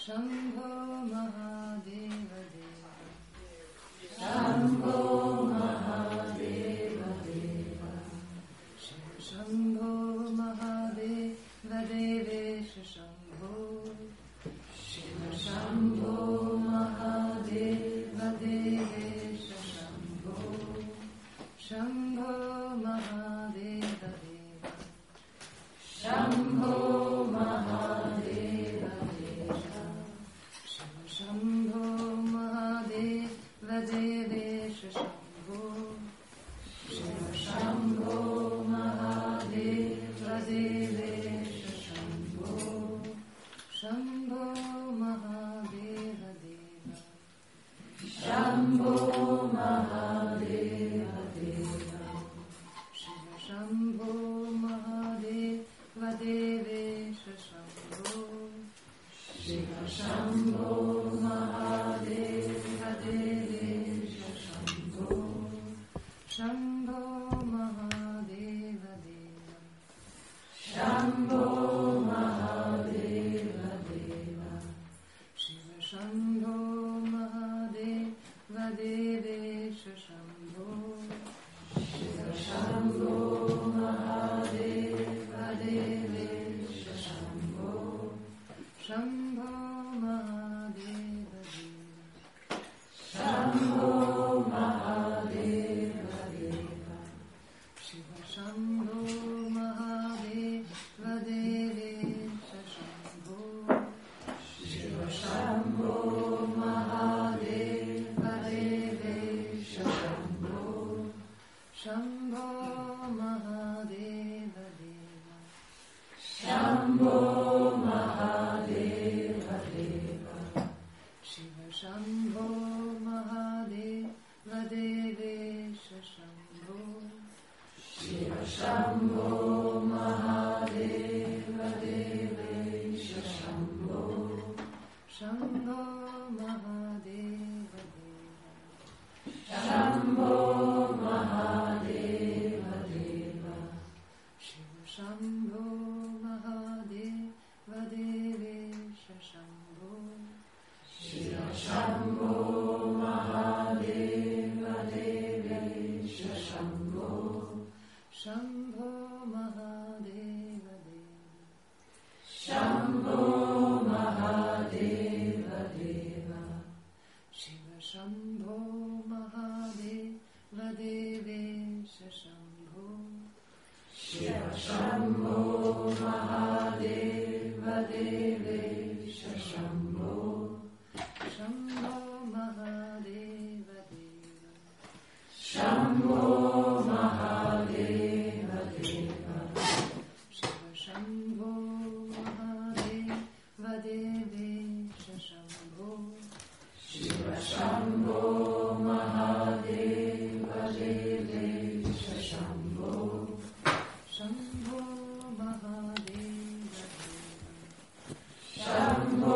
Shambho Mahadeva Deva. Shambho Mahadeva Deva. Shambho Mahadeva Devesha Shambho. Shiva Shambho Mahadeva Devesha Shambho. Shambho Mahadeva Deva. Shambho Mahadeva Deva. Shambho Mahadeva Devesha Shambho. Shiva Shambho Mahadeva Devesha Shambho. Shambho Mahadeva Deva. Shambho Mahadeva Deva. Shiva Shambho Mahadeva Devesha Shambho. Shiva Shambho Mahadeva Devesha Shambho. Shambho Mahadeva Deva. Shambho Mahadeva Deva. Shiva Shambho Mahadeva Devesha Shambho. Shiva Shambho Mahadeva Devesha Shambho. Shambho Mahadeva Deva. Shambho Mahadeva Deva. Shiva Shambho Mahadeva Devesha Shambho. Shiva Shambho Mahadeva Devesha Shambho. Shambho Mahadeva Deva. Shambho Mahadeva Deva. Shiva Shambho Mahadeva Devesha Shambho. Shiva Shambho Mahadeva Devesha Shambho. Shambho Mahadeva Deva. Shambho Mahadeva Deva. Shiva Shambho Mahadeva Devesha Shambho. Shiva Shambho Mahadeva Devesha Shambho. Shambho Mahadeva Deva. Shambho Mahadeva Deva. Shiva Shambho Mahadeva Devesha Shambho. Shiva Shambho Mahadeva Devesha Shambho. Shambho Mahadeva Deva. Shambho Mahadeva Deva. Shiva Shambho Mahadeva Devesha Shambho. Shiva Shambho Mahadeva Devesha Shambho. Shambho Mahadeva Deva. Shambho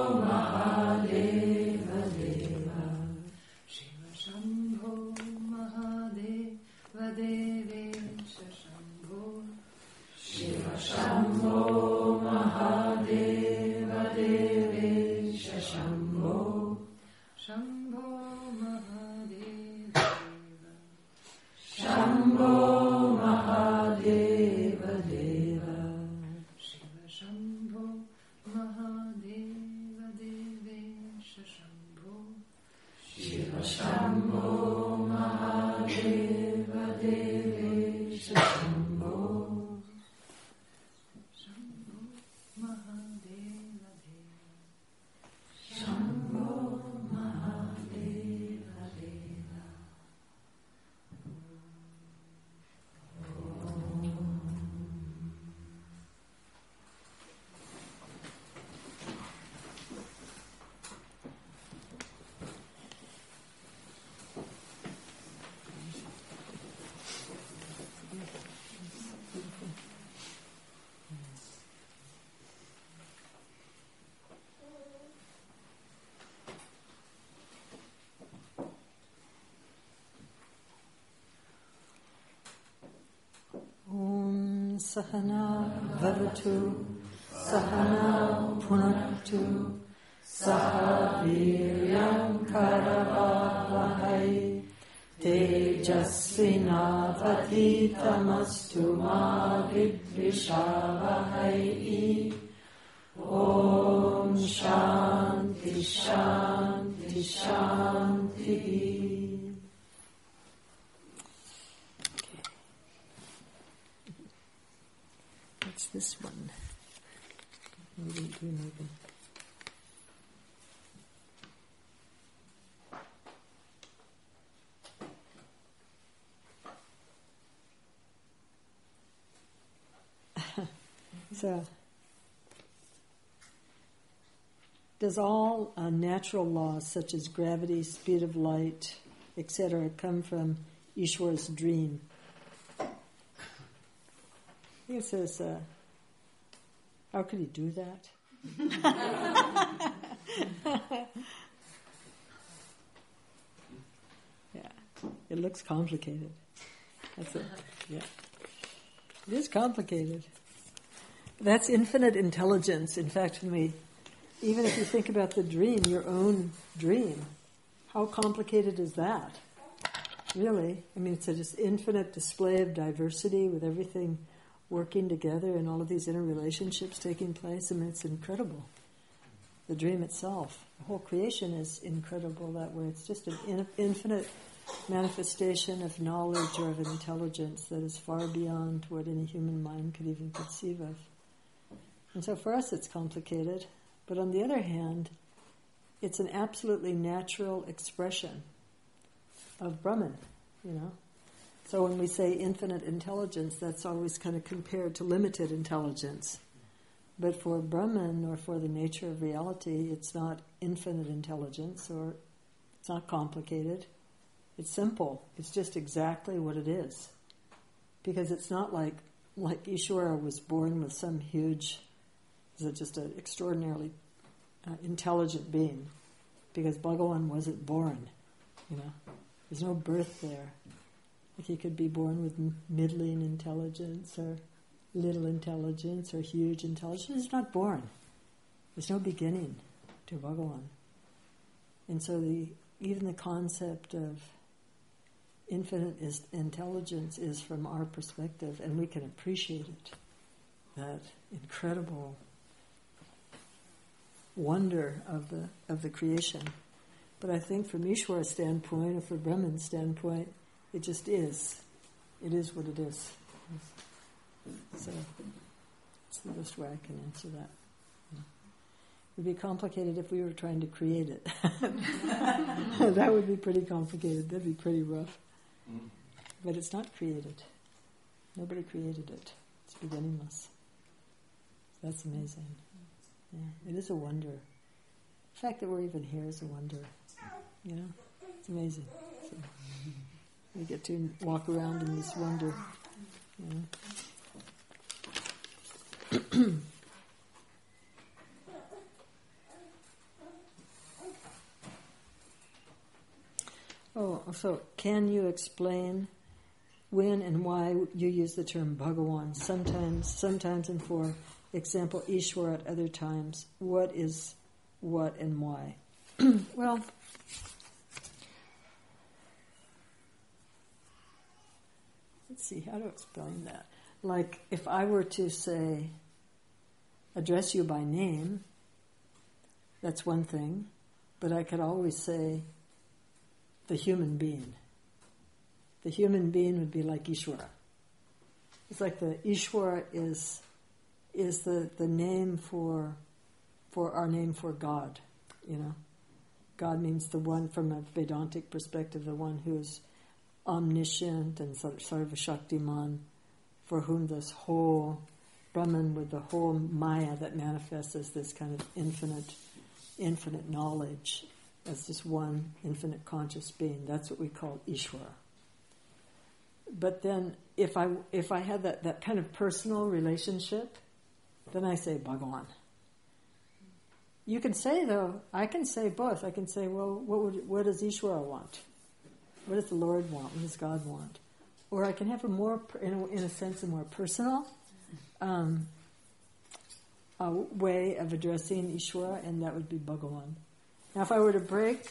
Mahadeva Deva. Shiva Shambho Mahadeva Devesha Shambho. Shiva Shambho Mahadeva Devesha Shambho. Shambho Mahadeva Deva. Shambho Mahadeva Deva. Shiva Shambho Mahadeva Devesha Shambho. Shiva Shambho Mahadeva Devesha Shambho. Shambho Mahadeva Deva. Shambho Mahadeva Deva. Sahana Vavatu Sahana Punaktu Saha viryam karavavahai tejasvinavaditamastu ma vidvishavahai. Om Shanti Shanti Shanti. What's this one? We didn't do anything. So, does all natural laws such as gravity, speed of light, etc. come from Ishwara's dream? It says, how could he do that? Yeah, it looks complicated. That's it. Yeah, it is complicated. That's infinite intelligence. In fact, even if you think about the dream, your own dream, how complicated is that? Really? I mean, it's a just infinite display of diversity with everything working together and all of these interrelationships taking place. I mean, it's incredible. The dream itself, the whole creation is incredible that way. It's just an infinite manifestation of knowledge or of intelligence that is far beyond what any human mind could even conceive of. And so for us it's complicated, but on the other hand, it's an absolutely natural expression of Brahman, So when we say infinite intelligence, that's always kind of compared to limited intelligence. But for Brahman, or for the nature of reality, it's not infinite intelligence, or it's not complicated. It's simple. It's just exactly what it is. Because it's not like Ishwara was born with some huge, just an extraordinarily intelligent being. Because Bhagavan wasn't born, There's no birth there. Like he could be born with middling intelligence, or little intelligence, or huge intelligence. He's not born. There's no beginning to Bhagavan. And so even the concept of infinite intelligence is from our perspective, and we can appreciate it. That incredible wonder of the creation. But I think from Ishwara's standpoint, or from Brahman's standpoint, it just is. It is what it is. So it's the best way I can answer that. It would be complicated if we were trying to create it. That would be pretty complicated. That'd be pretty rough. But it's not created. Nobody created it. It's beginningless. That's amazing. Yeah, it is a wonder. The fact that we're even here is a wonder. It's amazing. So, we get to walk around in this wonder. So can you explain when and why you use the term Bhagavan? Sometimes, and for example, Ishwara at other times. What is what and why? Well, let's see, how to explain that. Like, if I were to say, address you by name, that's one thing, but I could always say, the human being. The human being would be like Ishwara. It's like the Ishwara is the name for our name for God, God means the one, from a Vedantic perspective, the one who is omniscient and Sarva Shaktiman, for whom this whole Brahman, with the whole Maya that manifests as this kind of infinite knowledge, as this one infinite conscious being. That's what we call Ishwara. But then, if I had that kind of personal relationship, then I say Bhagavan. You can say, though, I can say both. I can say, well, what does Ishwara want? What does the Lord want? What does God want? Or I can have a more, in a sense, a more personal way of addressing Ishvara, and that would be Bhagavan. Now, if I were to break,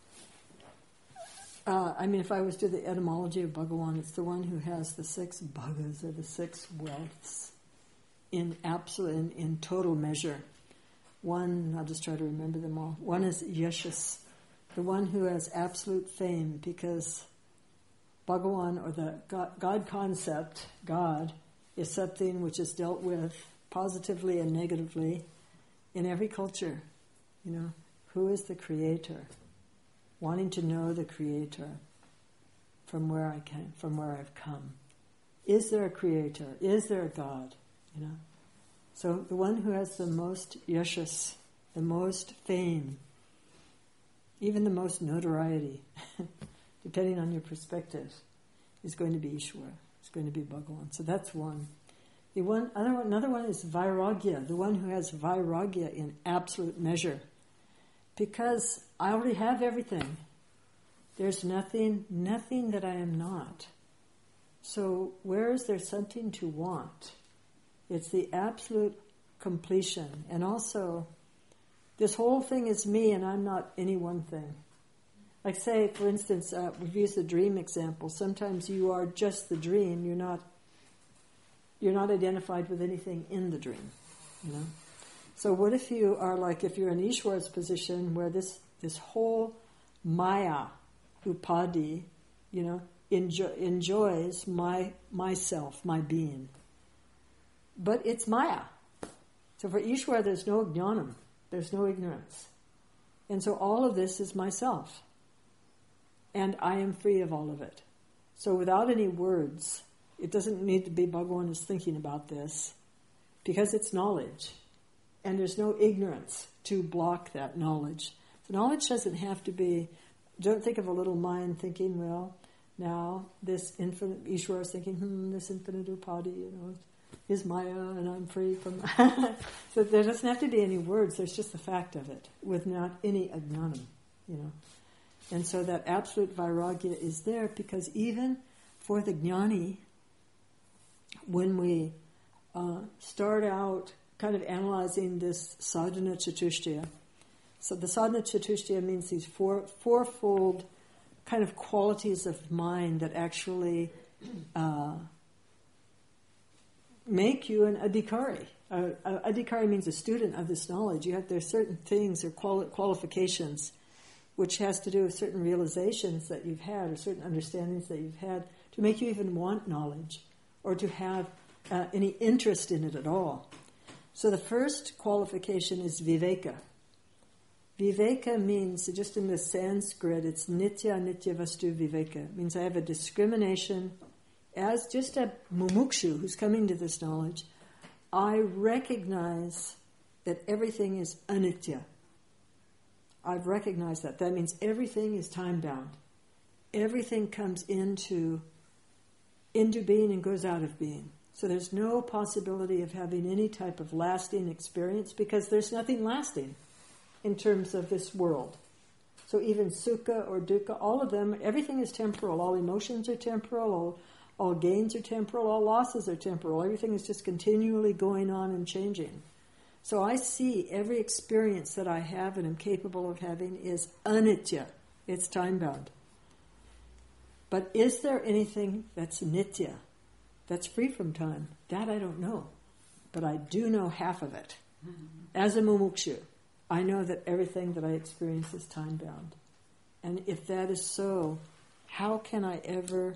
if I was to do the etymology of Bhagavan, it's the one who has the 6 bhagas, or the 6 wealths, in absolute, in total measure. One, I'll just try to remember them all. One is Yashas, the one who has absolute fame, because Bhagavan, or the God concept, God, is something which is dealt with positively and negatively in every culture. Who is the creator? Wanting to know the creator from where I've come. Is there a creator? Is there a God? So the one who has the most yashas, the most fame, even the most notoriety, depending on your perspective, is going to be Ishvara. It's going to be Bhagavan. So that's one. Another one is Vairagya, the one who has Vairagya in absolute measure. Because I already have everything. There's nothing that I am not. So where is there something to want? It's the absolute completion. And also, this whole thing is me and I'm not any one thing. Like say, for instance, we've used the dream example. Sometimes you are just the dream. You're not identified with anything in the dream. So what if you are if you're in Ishvara's position where this whole Maya, Upadi, enjoys myself, my being. But it's Maya. So for Ishvara there's no jnanam, there's no ignorance. And so all of this is myself. And I am free of all of it. So without any words, it doesn't need to be Bhagavan is thinking about this, because it's knowledge. And there's no ignorance to block that knowledge. So knowledge doesn't have to be, don't think of a little mind thinking, well, now this infinite, Ishvara is thinking, this infinite upadi, is Maya and I'm free from So there doesn't have to be any words, there's just the fact of it, with not any ajnanam, And so that absolute vairagya is there because even for the jnani, when we start out kind of analyzing this sadhana chatushtaya. So the sadhana chatushtaya means these fourfold kind of qualities of mind that actually make you an adhikari. Adhikari means a student of this knowledge. There's certain things or qualifications which has to do with certain realizations that you've had or certain understandings that you've had to make you even want knowledge or to have any interest in it at all. So the first qualification is viveka. Viveka means, just in the Sanskrit, it's nitya vastu viveka. It means I have a discrimination. As just a mumukshu who's coming to this knowledge, I recognize that everything is anitya. I've recognized that. That means everything is time-bound. Everything comes into being and goes out of being. So there's no possibility of having any type of lasting experience because there's nothing lasting in terms of this world. So even sukha or dukkha, all of them, everything is temporal. All emotions are temporal, all gains are temporal, all losses are temporal. Everything is just continually going on and changing. So I see every experience that I have and am capable of having is anitya. It's time-bound. But is there anything that's nitya, that's free from time? That I don't know. But I do know half of it. As a mumukshu, I know that everything that I experience is time-bound. And if that is so, how can I ever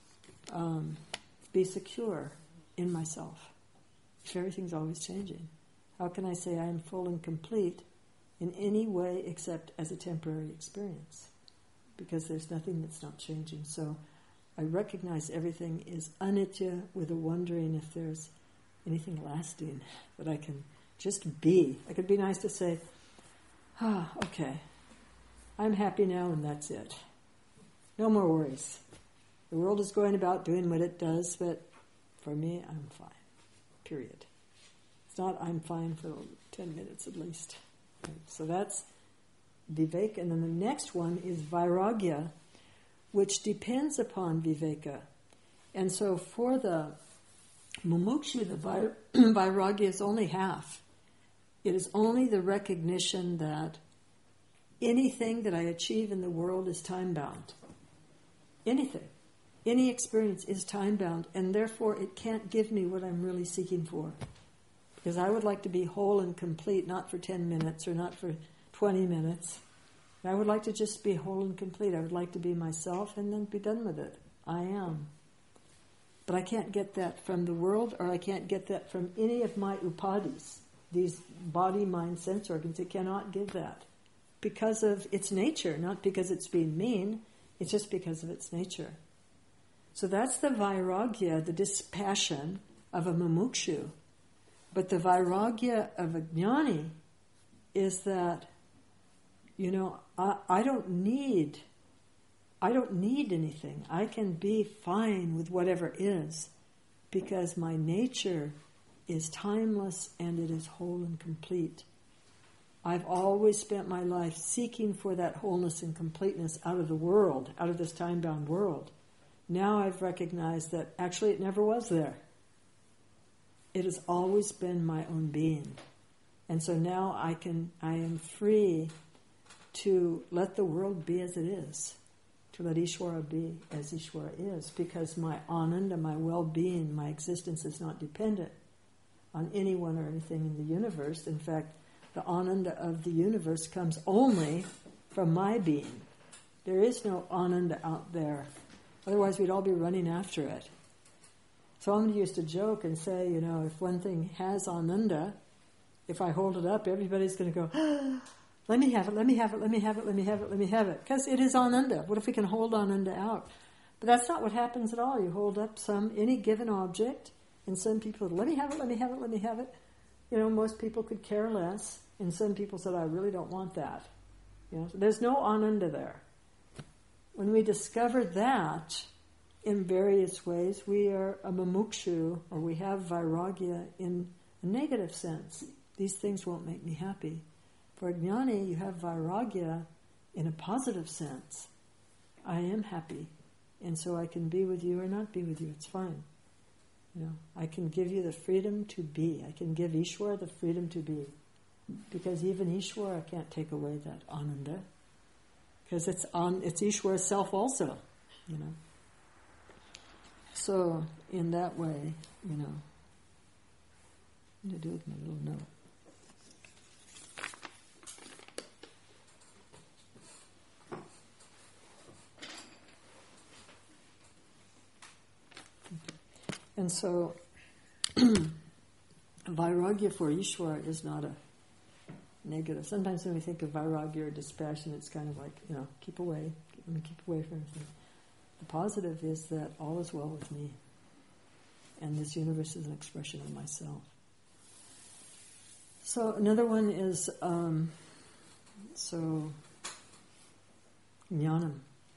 be secure in myself if everything's always changing? How can I say I am full and complete in any way except as a temporary experience? Because there's nothing that's not changing. So I recognize everything is anitya with a wondering if there's anything lasting that I can just be. It could be nice to say, okay, I'm happy now and that's it. No more worries. The world is going about doing what it does, but for me, I'm fine. Period. It's not I'm fine for 10 minutes at least. Right? So that's viveka. And then the next one is vairagya, which depends upon viveka. And so for the mumukshu, the vairagya is only half. It is only the recognition that anything that I achieve in the world is time-bound. Anything. Any experience is time-bound, and therefore it can't give me what I'm really seeking for. Because I would like to be whole and complete, not for 10 minutes or not for 20 minutes. I would like to just be whole and complete. I would like to be myself and then be done with it. I am. But I can't get that from the world, or I can't get that from any of my upadhis, these body, mind, sense organs. It cannot give that. Because of its nature, not because it's being mean, it's just because of its nature. So that's the vairagya, the dispassion of a mumukshu. But the vairagya of a jnani is that, I don't need anything. I can be fine with whatever is, because my nature is timeless and it is whole and complete. I've always spent my life seeking for that wholeness and completeness out of the world, out of this time-bound world. Now I've recognized that actually it never was there. It has always been my own being. And so now I am free to let the world be as it is, to let Ishvara be as Ishvara is, because my ananda, my well-being, my existence is not dependent on anyone or anything in the universe. In fact, the ananda of the universe comes only from my being. There is no ananda out there. Otherwise we'd all be running after it. So I'm used to joke and say, if one thing has ananda, if I hold it up, everybody's going to go, let me have it, let me have it, let me have it, let me have it, let me have it. Because it is ananda. What if we can hold ananda out? But that's not what happens at all. You hold up any given object, and some people, let me have it, let me have it, let me have it. Most people could care less, and some people said, I really don't want that. So there's no ananda there. When we discover that, in various ways, we are a mumukshu, or we have vairagya in a negative sense. These things won't make me happy. For a jnani, you have vairagya in a positive sense. I am happy, and so I can be with you or not be with you. It's fine. I can give you the freedom to be. I can give Ishvara the freedom to be. Because even Ishvara can't take away that ananda. Because it's Ishvara's self also, So, in that way, I'm going to do it with my little note. And so, vairagya for Ishvara is not a negative. Sometimes when we think of vairagya or dispassion, it's kind of like, keep away from everything. The positive is that all is well with me, and this universe is an expression of myself. So another one is, jnanam,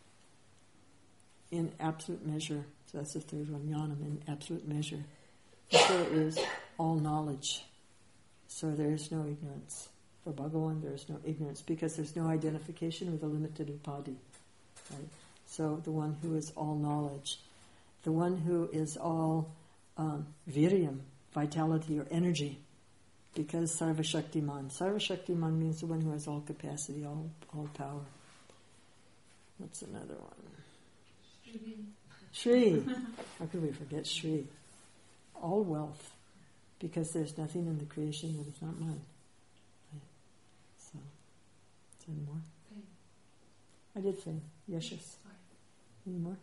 in absolute measure. So that's the third one, jnanam, in absolute measure. There is all knowledge. So there is no ignorance. For Bhagavan, there is no ignorance, because there's no identification with a limited upadhi. Right? So the one who is all knowledge, the one who is all viryam, vitality or energy, because sarvashaktiman. Sarvashaktiman means the one who has all capacity, all power. What's another one? Shri. How could we forget Shri? All wealth, because there's nothing in the creation that is not mine. Right. So, is there any more? Fame. I did fame. Yeshus. Any more?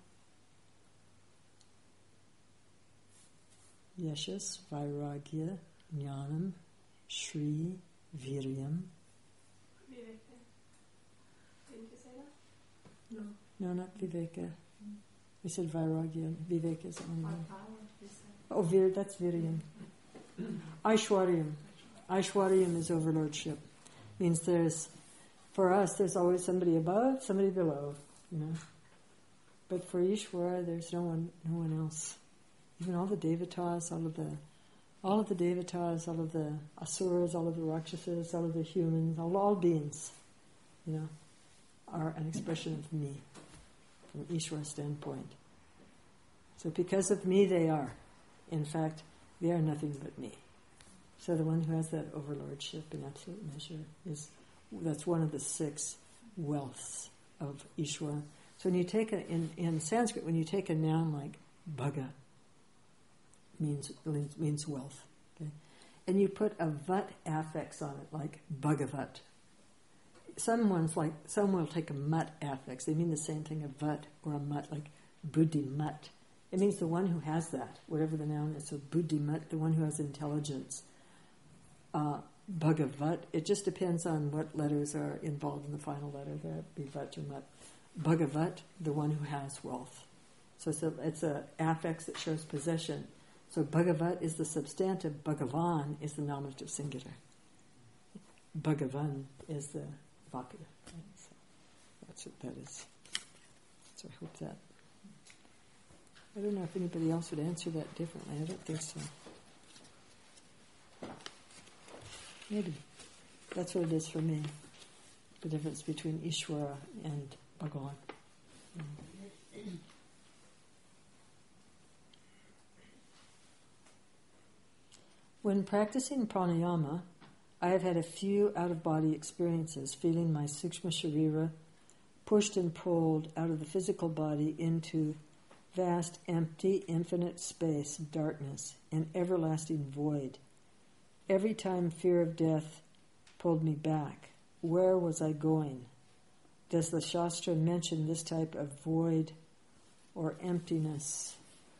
Yeshus, Vairagya, Jnanam, Shri, Viryam. Viveka. Didn't you say that? No. No, not Viveka. We said Vairagya. Viveka is the only one. Power, you said. Oh, that's Viryam. Aishwaryam. Aishwaryam is overlordship. Means for us, there's always somebody above, somebody below, But for Ishvara, there's no one else. Even all the devatas, all of the asuras, all of the rakshasas, all of the humans, all beings, are an expression of me, from Ishvara's standpoint. So because of me, they are. In fact, they are nothing but me. So the one who has that overlordship in absolute measure that's one of the 6 wealths of Ishvara. So when you take in Sanskrit, when you take a noun like bhaga, means wealth, okay? And you put a vat affix on it, like bhagavat. Some will take a mat affix. They mean the same thing, a vat or a mat, like buddhi mat. It means the one who has that, whatever the noun is. So buddhi mat, the one who has intelligence. Bhagavat, it just depends on what letters are involved in the final letter there, be vat or mat. Bhagavat, the one who has wealth. So it's a affix that shows possession. So Bhagavat is the substantive, Bhagavan is the nominative singular. Bhagavan is the vocative. Right? So that's what that is. So I hope that. I don't know if anybody else would answer that differently. I don't think so. Maybe. That's what it is for me. The difference between Ishvara and Bhagavan. When practicing pranayama, I have had a few out-of-body experiences, feeling my sukshma sharira pushed and pulled out of the physical body into vast, empty, infinite space, darkness, and everlasting void. Every time fear of death pulled me back, where was I going? Does the Shastra mention this type of void or emptiness?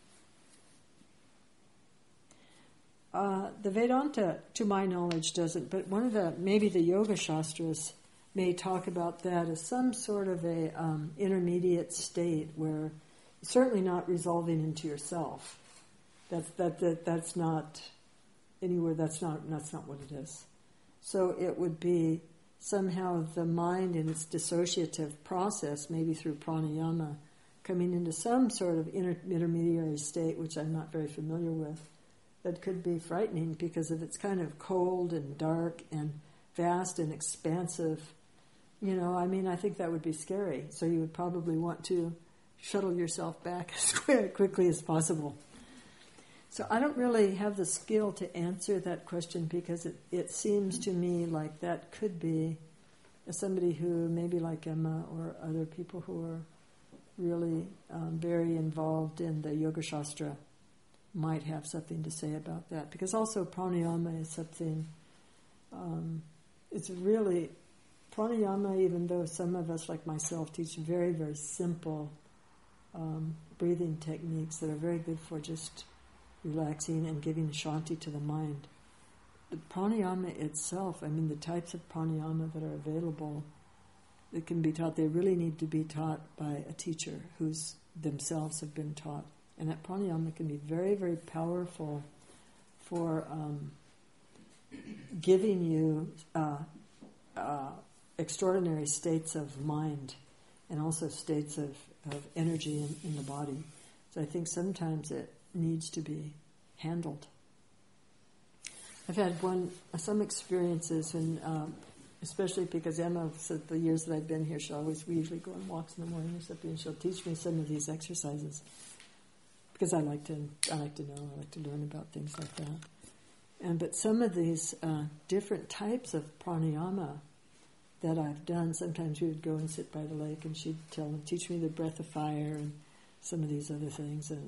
The Vedanta, to my knowledge, doesn't, but maybe the Yoga Shastras may talk about that as some sort of a intermediate state where certainly not resolving into yourself. That's not anywhere. That's not what it is. So it would be somehow the mind in its dissociative process, maybe through pranayama, coming into some sort of intermediary state, which I'm not very familiar with, that could be frightening because of its kind of cold and dark and vast and expansive. I think that would be scary. So you would probably want to shuttle yourself back as quickly as possible. So I don't really have the skill to answer that question because it seems to me like that could be somebody who, maybe like Emma or other people who are really very involved in the Yoga Shastra, might have something to say about that. Because also pranayama is something, it's really, pranayama, even though some of us like myself teach very, very simple breathing techniques that are very good for just relaxing and giving shanti to the mind. The pranayama itself, the types of pranayama that are available that can be taught, they really need to be taught by a teacher who's themselves have been taught. And that pranayama can be very, very powerful for giving you extraordinary states of mind and also states of energy in the body. So I think sometimes it needs to be handled. I've had some experiences, and especially because Emma said the years that I've been here, we usually go on walks in the morning or something, and she'll teach me some of these exercises. Because I like to know, I like to learn about things like that. But some of these different types of pranayama that I've done, sometimes we would go and sit by the lake and she'd teach me the breath of fire and some of these other things. And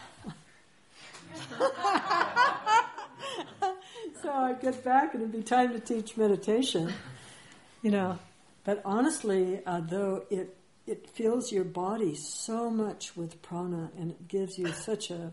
so I'd get back and it'd be time to teach meditation, But honestly, though it fills your body so much with prana, and it gives you such a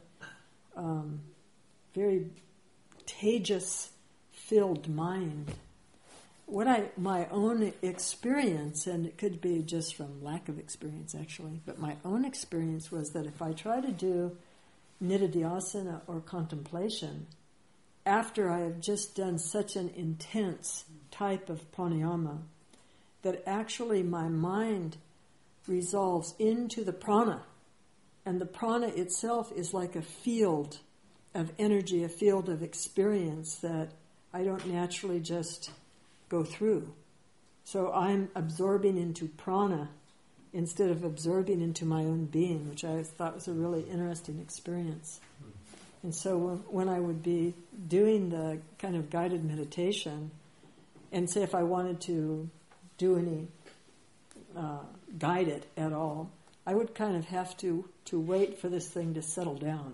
very tejas-filled mind. My own experience, and it could be just from lack of experience actually, but my own experience was that if I try to do nididhyasana or contemplation, after I have just done such an intense type of pranayama, that actually my mind resolves into the prana, and the prana itself is like a field of energy, a field of experience that I don't naturally just go through. So I'm absorbing into prana instead of absorbing into my own being, which I thought was a really interesting experience. And so when I would be doing the kind of guided meditation, and say if I wanted to do any guide it at all, I would kind of have to wait for this thing to settle down.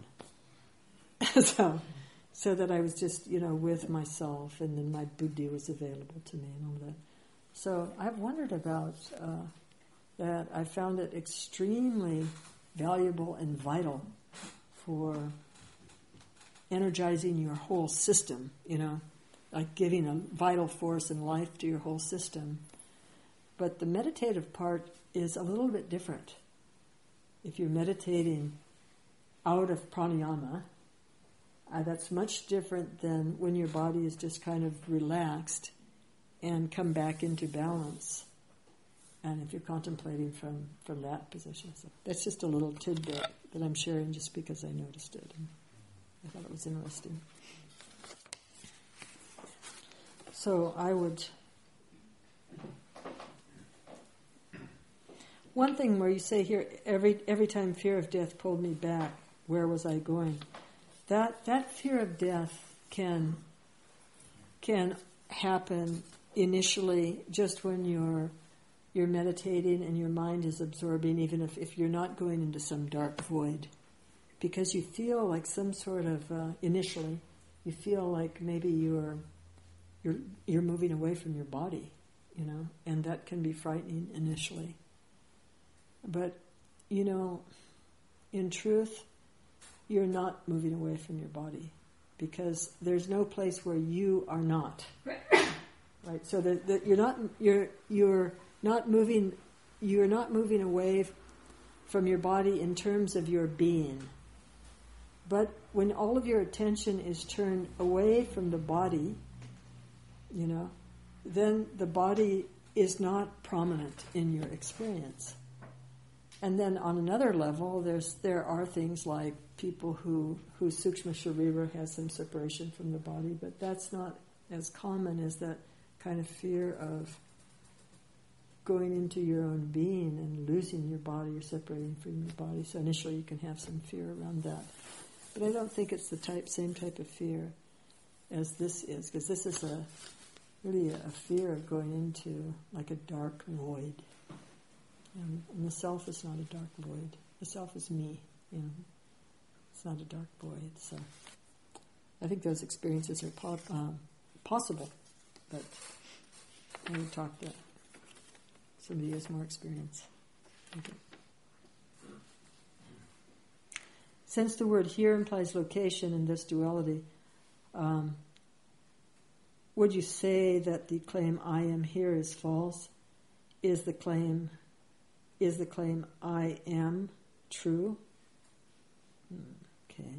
So that I was just, with myself, and then my buddhi was available to me and all that. So I've wondered about that. I found it extremely valuable and vital for energizing your whole system, like giving a vital force and life to your whole system. But the meditative part is a little bit different. If you're meditating out of pranayama, that's much different than when your body is just kind of relaxed and come back into balance. And if you're contemplating from that position. So that's just a little tidbit that I'm sharing just because I noticed it. And I thought it was interesting. So I would... One thing where you say here, every time fear of death pulled me back, where was I going? That fear of death can happen initially just when you're meditating and your mind is absorbing, even if you're not going into some dark void, because you feel like some sort of initially you feel like maybe you're moving away from your body, and that can be frightening initially. But in truth, you're not moving away from your body, because there's no place where you are not. Right. So that you're not moving away from your body in terms of your being. But when all of your attention is turned away from the body, then the body is not prominent in your experience. And then on another level, there are things like people whose sukshma sharira has some separation from the body, but that's not as common as that kind of fear of going into your own being and losing your body or separating from your body. So initially you can have some fear around that. But I don't think it's the same type of fear as this is, because this is really a fear of going into like a dark void. And the self is not a dark void. The self is me. It's not a dark void. So I think those experiences are possible, but I would talk to somebody who has more experience. Okay. Since the word here implies location in this duality, would you say that the claim "I am here" is false? Is the claim "I am" true? Okay.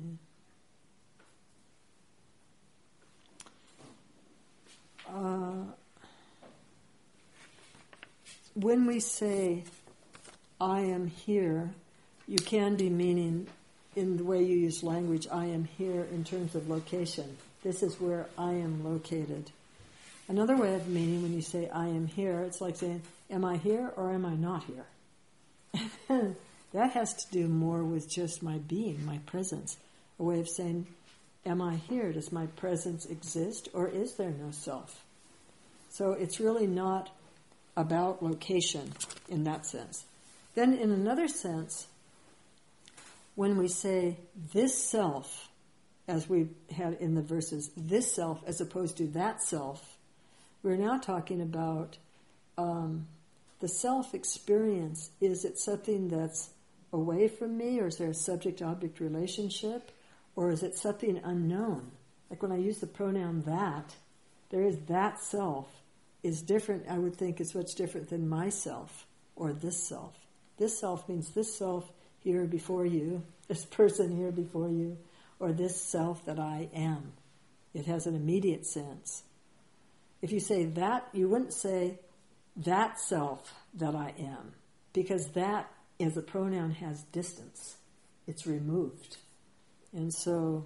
When we say "I am here," you can be meaning, in the way you use language, "I am here" in terms of location. This is where I am located. Another way of meaning, when you say "I am here," it's like saying, am I here or am I not here? That has to do more with just my being, my presence. A way of saying, am I here? Does my presence exist, or is there no self? So it's really not about location in that sense. Then in another sense, when we say this self, as we had in the verses, this self as opposed to that self, we're now talking about the self-experience. Is it something that's away from me, or is there a subject-object relationship, or is it something unknown? Like when I use the pronoun that, there is that self is different, I would think, is much different than myself or this self. This self means this self here before you, this person here before you, or this self that I am. It has an immediate sense. If you say that, you wouldn't say that self that I am, because that as a pronoun has distance. It's removed. And so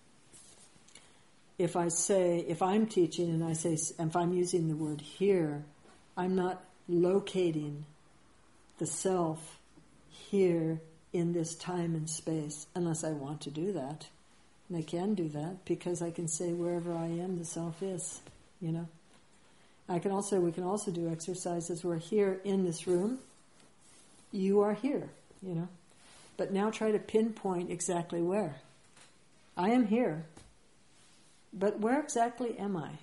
if I'm teaching and I say, if I'm using the word here, I'm not locating the self here in this time and space, unless I want to do that. And I can do that because I can say wherever I am, the self is, you know. We can also do exercises. We're here in this room. You are here, you know. But now try to pinpoint exactly where. I am here. But where exactly am I?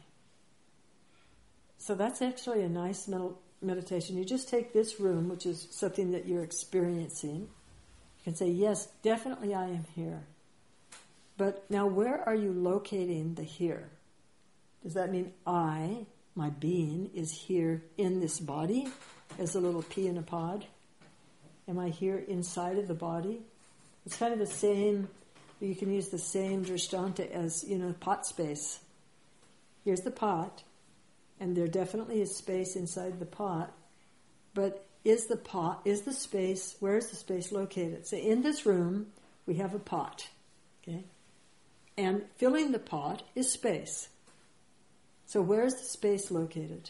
So that's actually a nice meditation. You just take this room, which is something that you're experiencing. You can say, yes, definitely I am here. But now where are you locating the here? Does that mean I, my being, is here in this body as a little pea in a pod? Am I here inside of the body? It's kind of the same, you can use the same drishtanta as, you know, pot space. Here's the pot, and there definitely is space inside the pot, but is the space, where is the space located? So in this room, we have a pot, okay? And filling the pot is space. So where is the space located?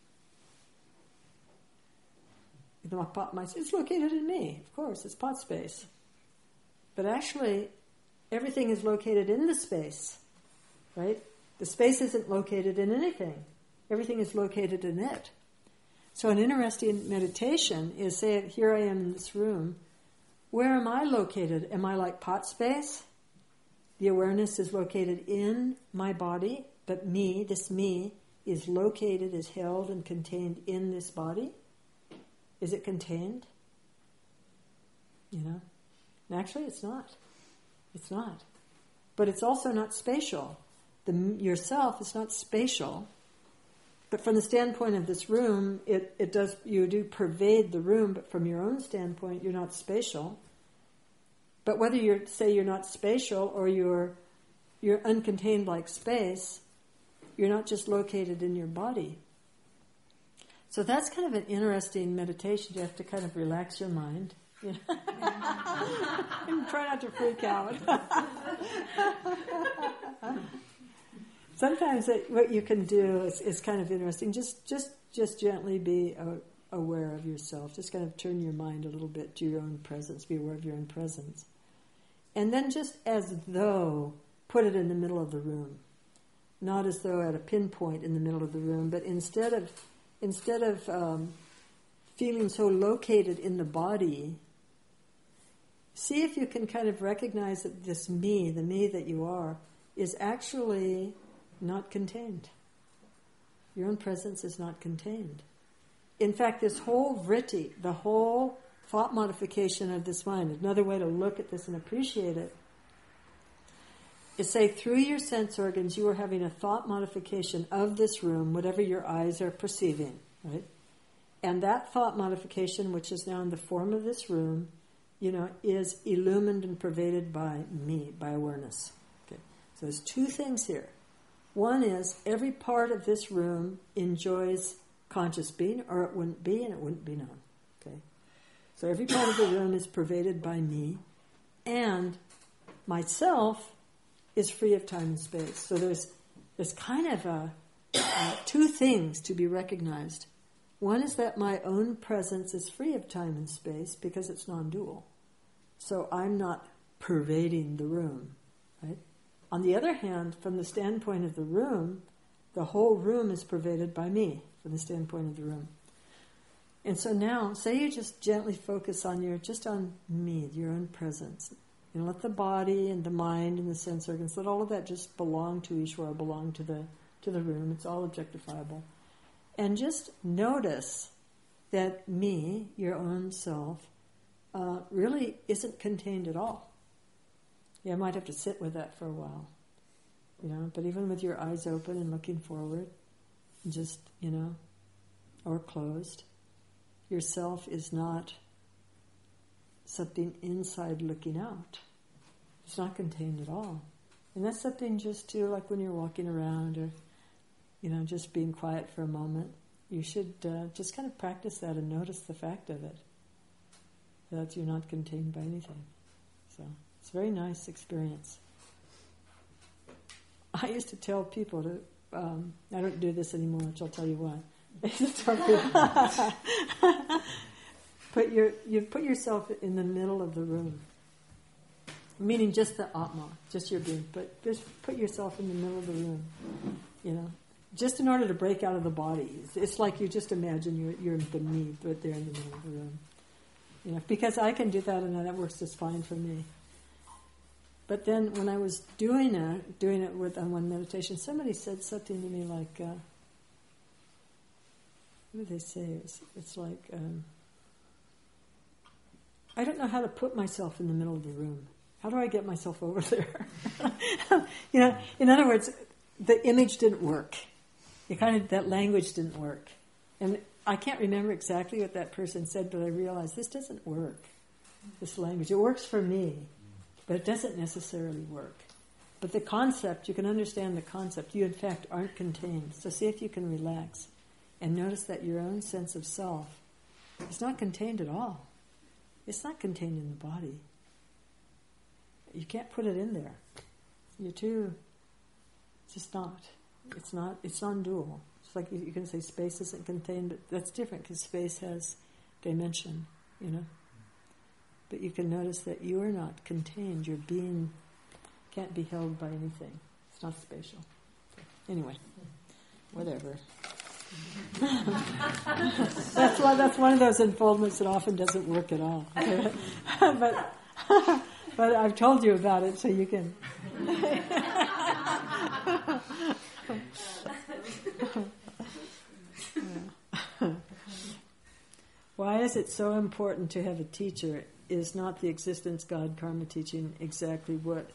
The pot might say, it's located in me. Of course, it's pot space. But actually, everything is located in the space, right? The space isn't located in anything. Everything is located in it. So an interesting meditation is, say, here I am in this room. Where am I located? Am I like pot space? The awareness is located in my body, but me, this me, is located, is held and contained in this body. Is it contained? You know? And actually, it's not. It's not. But it's also not spatial. Yourself is not spatial. But from the standpoint of this room, you do pervade the room, but from your own standpoint, you're not spatial. But whether you're not spatial or you're uncontained like space, you're not just located in your body. So that's kind of an interesting meditation. You have to kind of relax your mind. You know? And try not to freak out. Sometimes what you can do is kind of interesting. Just gently be aware of yourself. Just kind of turn your mind a little bit to your own presence. Be aware of your own presence. And then just as though, put it in the middle of the room. Not as though at a pinpoint in the middle of the room, but instead of feeling so located in the body, see if you can kind of recognize that this me, the me that you are, is actually not contained. Your own presence is not contained. In fact, this whole vritti, the whole thought modification of this mind, another way to look at this and appreciate it, is say through your sense organs you are having a thought modification of this room, whatever your eyes are perceiving, right? And that thought modification, which is now in the form of this room, you know, is illumined and pervaded by me, by awareness. Okay. So there's two things here. One is every part of this room enjoys conscious being, or it wouldn't be, and it wouldn't be known. Okay. So every part of the room is pervaded by me, and myself is free of time and space. So there's kind of two things to be recognized. One is that my own presence is free of time and space because it's non-dual. So I'm not pervading the room, right? On the other hand, from the standpoint of the room, the whole room is pervaded by me, from the standpoint of the room. And so now, say you just gently focus on me, your own presence. You know, let the body and the mind and the sense organs, let all of that just belong to Ishvara, belong to the room. It's all objectifiable. And just notice that me, your own self, really isn't contained at all. Yeah, I might have to sit with that for a while. You know, but even with your eyes open and looking forward, just, you know, or closed, yourself is not something inside looking out. It's not contained at all. And that's something just to, like when you're walking around or, you know, just being quiet for a moment, you should just kind of practice that and notice the fact of it, that you're not contained by anything. So it's a very nice experience. I used to tell people to, I don't do this anymore, which I'll tell you why. I used to tell people, put yourself in the middle of the room. meaning just the Atma, just your being. But just put yourself in the middle of the room, just in order to break out of the body. It's like you just imagine you're beneath, right there in the middle of the room. Because I can do that, and that works just fine for me. But then when I was doing it with on one meditation, somebody said something to me like, what did they say? It's like, I don't know how to put myself in the middle of the room. How do I get myself over there? In other words, the image didn't work. That language didn't work. And I can't remember exactly what that person said, but I realized this doesn't work, this language. It works for me, but it doesn't necessarily work. But the concept, you can understand the concept. You, in fact, aren't contained. So see if you can relax and notice that your own sense of self is not contained at all. It's not contained in the body. You can't put it in there. It's just not. It's non-dual. It's like you can say space isn't contained, but that's different because space has dimension, But you can notice that you are not contained. Your being can't be held by anything. It's not spatial. Anyway, whatever. That's one of those unfoldments that often doesn't work at all. But I've told you about it, so you can. Why is it so important to have a teacher? Is not the existence God karma teaching exactly what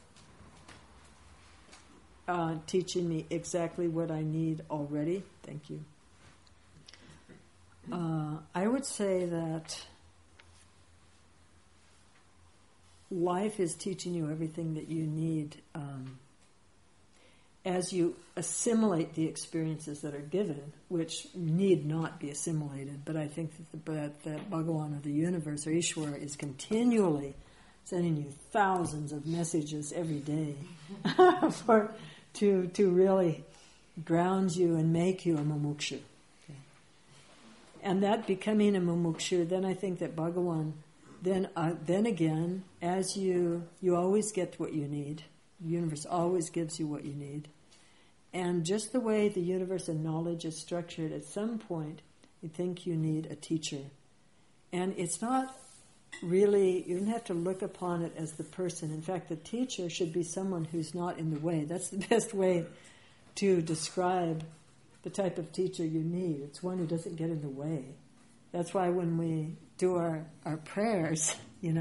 teaching me exactly what I need already? Thank you. I would say that life is teaching you everything that you need as you assimilate the experiences that are given, which need not be assimilated. But I think that Bhagavan or the universe or Ishwara is continually sending you thousands of messages every day to really ground you and make you a mumukshu. Okay. And that becoming a mumukshu, then I think that Bhagavan, then again, as you always get what you need. The universe always gives you what you need. And just the way the universe and knowledge is structured, at some point you think you need a teacher. And it's not really, you don't have to look upon it as the person. In fact, the teacher should be someone who's not in the way. That's the best way to describe the type of teacher you need. It's one who doesn't get in the way. That's why when we do our prayers,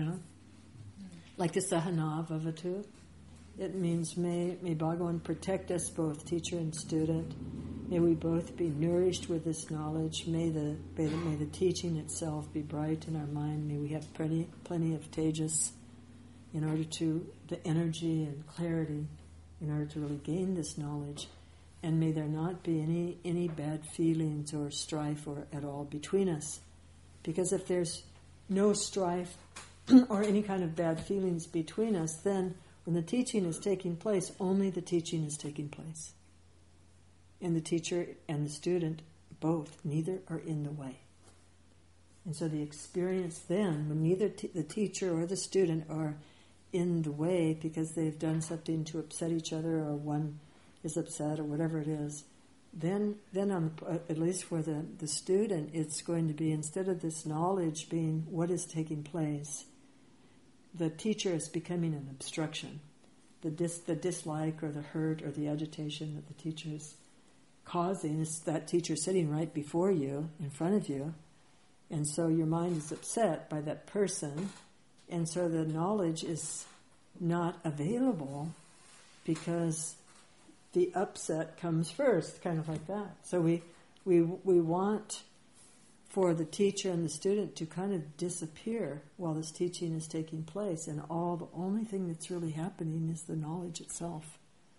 like the Sahana Vavatu, it means may Bhagavan protect us both, teacher and student. May we both be nourished with this knowledge. May the teaching itself be bright in our mind. May we have plenty of tejas in order to the energy and clarity in order to really gain this knowledge. And may there not be any bad feelings or strife or at all between us. Because if there's no strife or any kind of bad feelings between us, then when the teaching is taking place, only the teaching is taking place. And the teacher and the student, both, neither are in the way. And so the experience then, when neither the teacher or the student are in the way because they've done something to upset each other or one is upset or whatever it is, then at least for the student, it's going to be, instead of this knowledge being what is taking place, the teacher is becoming an obstruction. The dislike or the hurt or the agitation that the teacher is causing is that teacher sitting right before you, in front of you, and so your mind is upset by that person, and so the knowledge is not available because the upset comes first, kind of like that. So we want for the teacher and the student to kind of disappear while this teaching is taking place, and the only thing that's really happening is the knowledge itself.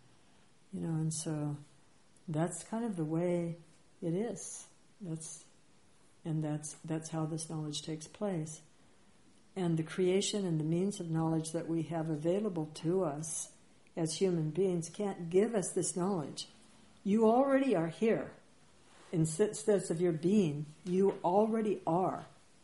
And so that's kind of the way it is. That's how this knowledge takes place. And the creation and the means of knowledge that we have available to us as human beings can't give us this knowledge. You already are here. In sense of your being, you already are.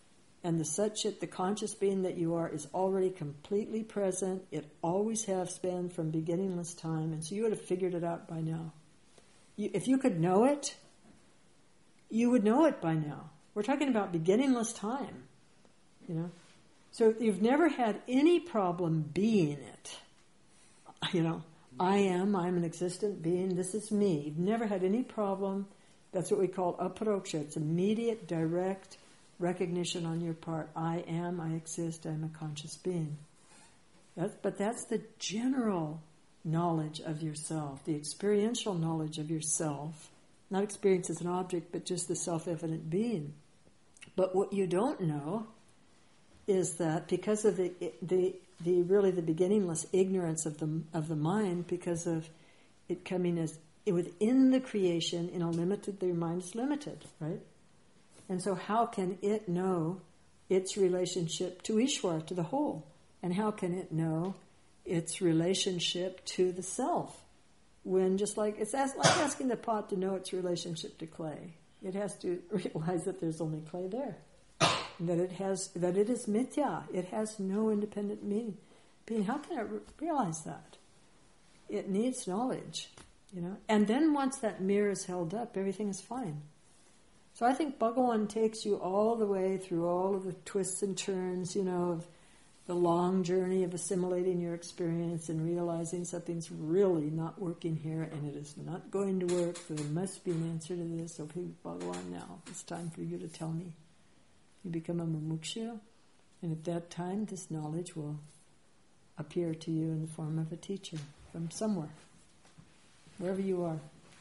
And the Satchit, the conscious being that you are, is already completely present. It always has been from beginningless time. And so you would have figured it out by now. If you could know it, you would know it by now. We're talking about beginningless time, you know. So you've never had any problem being it. You know, I'm an existent being, this is me. You've never had any problem. That's what we call aparoksha. It's immediate, direct recognition on your part. I am, I exist, I'm a conscious being. But that's the general knowledge of yourself, the experiential knowledge of yourself. Not experience as an object, but just the self-evident being. But what you don't know is that because of the really the beginningless ignorance of the mind, because of it coming as within the creation in a limited, their mind is limited, right? And so how can it know its relationship to Ishvara, to the whole? And how can it know its relationship to the self? When just like, it's like asking the pot to know its relationship to clay. It has to realize that there's only clay there. That it is mithya. It has no independent being. How can it realize that? It needs knowledge, you know. And then once that mirror is held up, everything is fine. So I think Bhagavan takes you all the way through all of the twists and turns, you know, of the long journey of assimilating your experience and realizing something's really not working here and it is not going to work. So there must be an answer to this. Okay, Bhagavan, now it's time for you to tell me. You become a mumuksha, and at that time this knowledge will appear to you in the form of a teacher from somewhere. Wherever you are,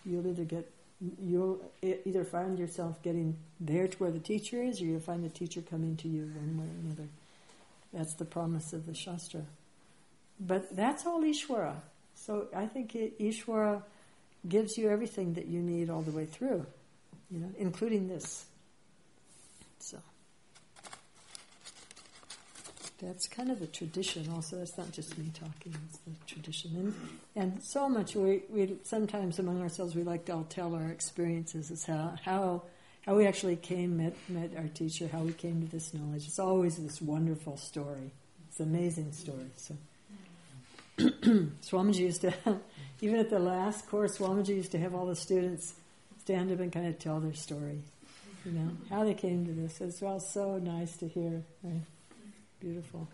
you'll either find yourself getting there to where the teacher is, or you'll find the teacher coming to you one way or another. That's the promise of the Shastra. But that's all Ishvara. So I think Ishvara gives you everything that you need all the way through, you know, including this. So that's kind of the tradition also. That's not just me talking, it's the tradition. And so much, we sometimes among ourselves we like to all tell our experiences as how we actually met our teacher, how we came to this knowledge. It's always this wonderful story. It's an amazing story. So Swamiji used to, even at the last course, Swamiji used to have all the students stand up and kind of tell their story, you know, how they came to this. It's all so nice to hear, right? Beautiful.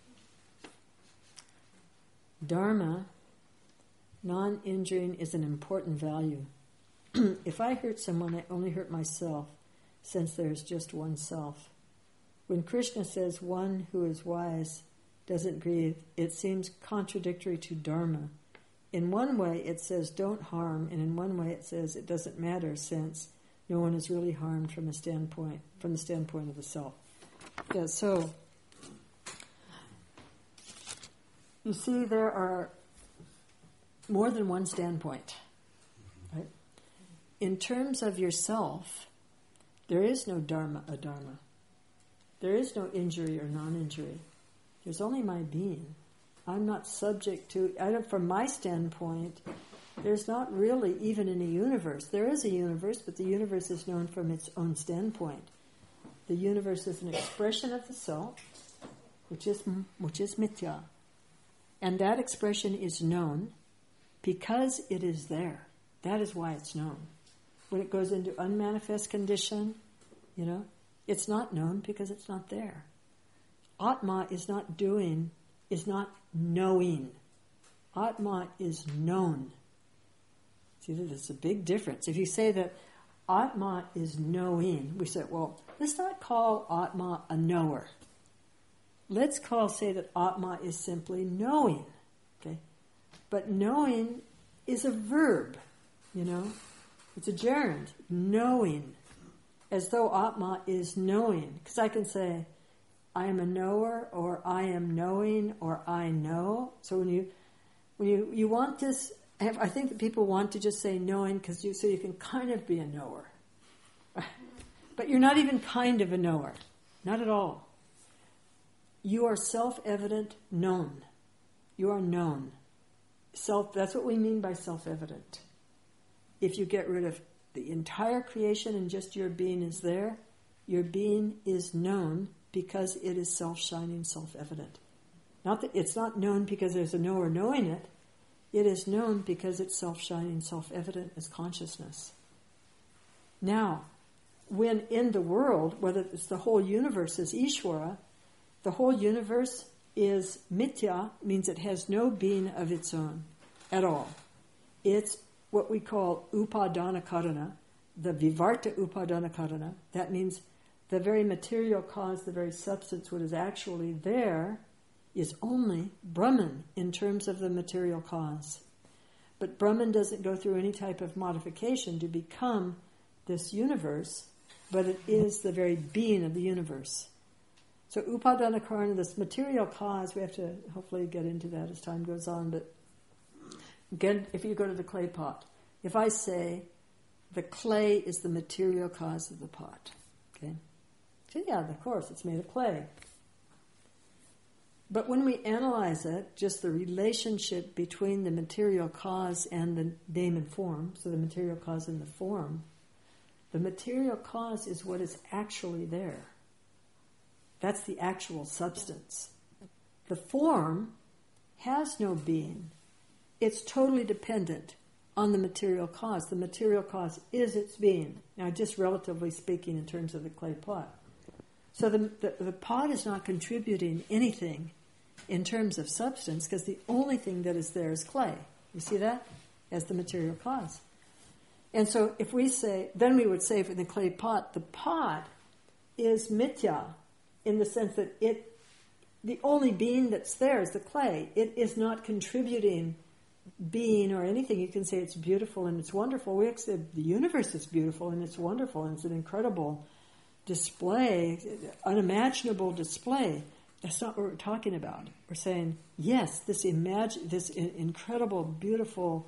Dharma, non-injuring, is an important value. If I hurt someone, I only hurt myself, since there is just one self. When Krishna says one who is wise doesn't grieve, it seems contradictory to Dharma. In one way it says don't harm, and in one way it says it doesn't matter, since no one is really harmed from the standpoint of the self. Yeah, so you see, there are more than one standpoint, right? In terms of yourself, there is no dharma, adharma. There is no injury or non-injury. There's only my being. I'm not subject to, from my standpoint, there's not really even any universe. There is a universe, but the universe is known from its own standpoint. The universe is an expression of the self, which is mithya. And that expression is known because it is there. That is why it's known. When it goes into unmanifest condition, you know, it's not known because it's not there. Atma is not knowing. Atma is known. See, there's a big difference. If you say that Atma is knowing, we say, well, let's not call Atma a knower. Let's say that Atma is simply knowing. Okay? But knowing is a verb, you know. It's a gerund, knowing. As though Atma is knowing. Because I can say, I am a knower, or I am knowing, or I know. So when you want this, I think that people want to just say knowing so you can kind of be a knower. But you're not even kind of a knower. Not at all. You are self-evident known. You are known. That's what we mean by self-evident. If you get rid of the entire creation and just your being is there, your being is known because it is self-shining, self-evident. Not that it's not known because there's a knower knowing it. It is known because it's self-shining, self-evident as consciousness. Now, when in the world, whether it's the whole universe is Ishvara, the whole universe is mithya, means it has no being of its own at all. It's what we call upadana karana, the vivarta upadana karana. That means the very material cause, the very substance, what is actually there, is only Brahman in terms of the material cause. But Brahman doesn't go through any type of modification to become this universe, but it is the very being of the universe. So upadana karana, this material cause, we have to hopefully get into that as time goes on, but again, if you go to the clay pot, if I say the clay is the material cause of the pot, okay? So yeah, of course, it's made of clay. But when we analyze it, just the relationship between the material cause and the name and form, so the material cause and the form, the material cause is what is actually there. That's the actual substance. The form has no being. It's totally dependent on the material cause. The material cause is its being. Now, just relatively speaking in terms of the clay pot. So the pot is not contributing anything in terms of substance because the only thing that is there is clay. You see that? As the material cause. And so if we say, then we would say for the clay pot, the pot is mithya in the sense that the only being that's there is the clay. It is not contributing being or anything. You can say it's beautiful and it's wonderful. We actually, the universe is beautiful and it's wonderful and it's an incredible display, unimaginable display. That's not what we're talking about. We're saying, yes, this incredible, beautiful,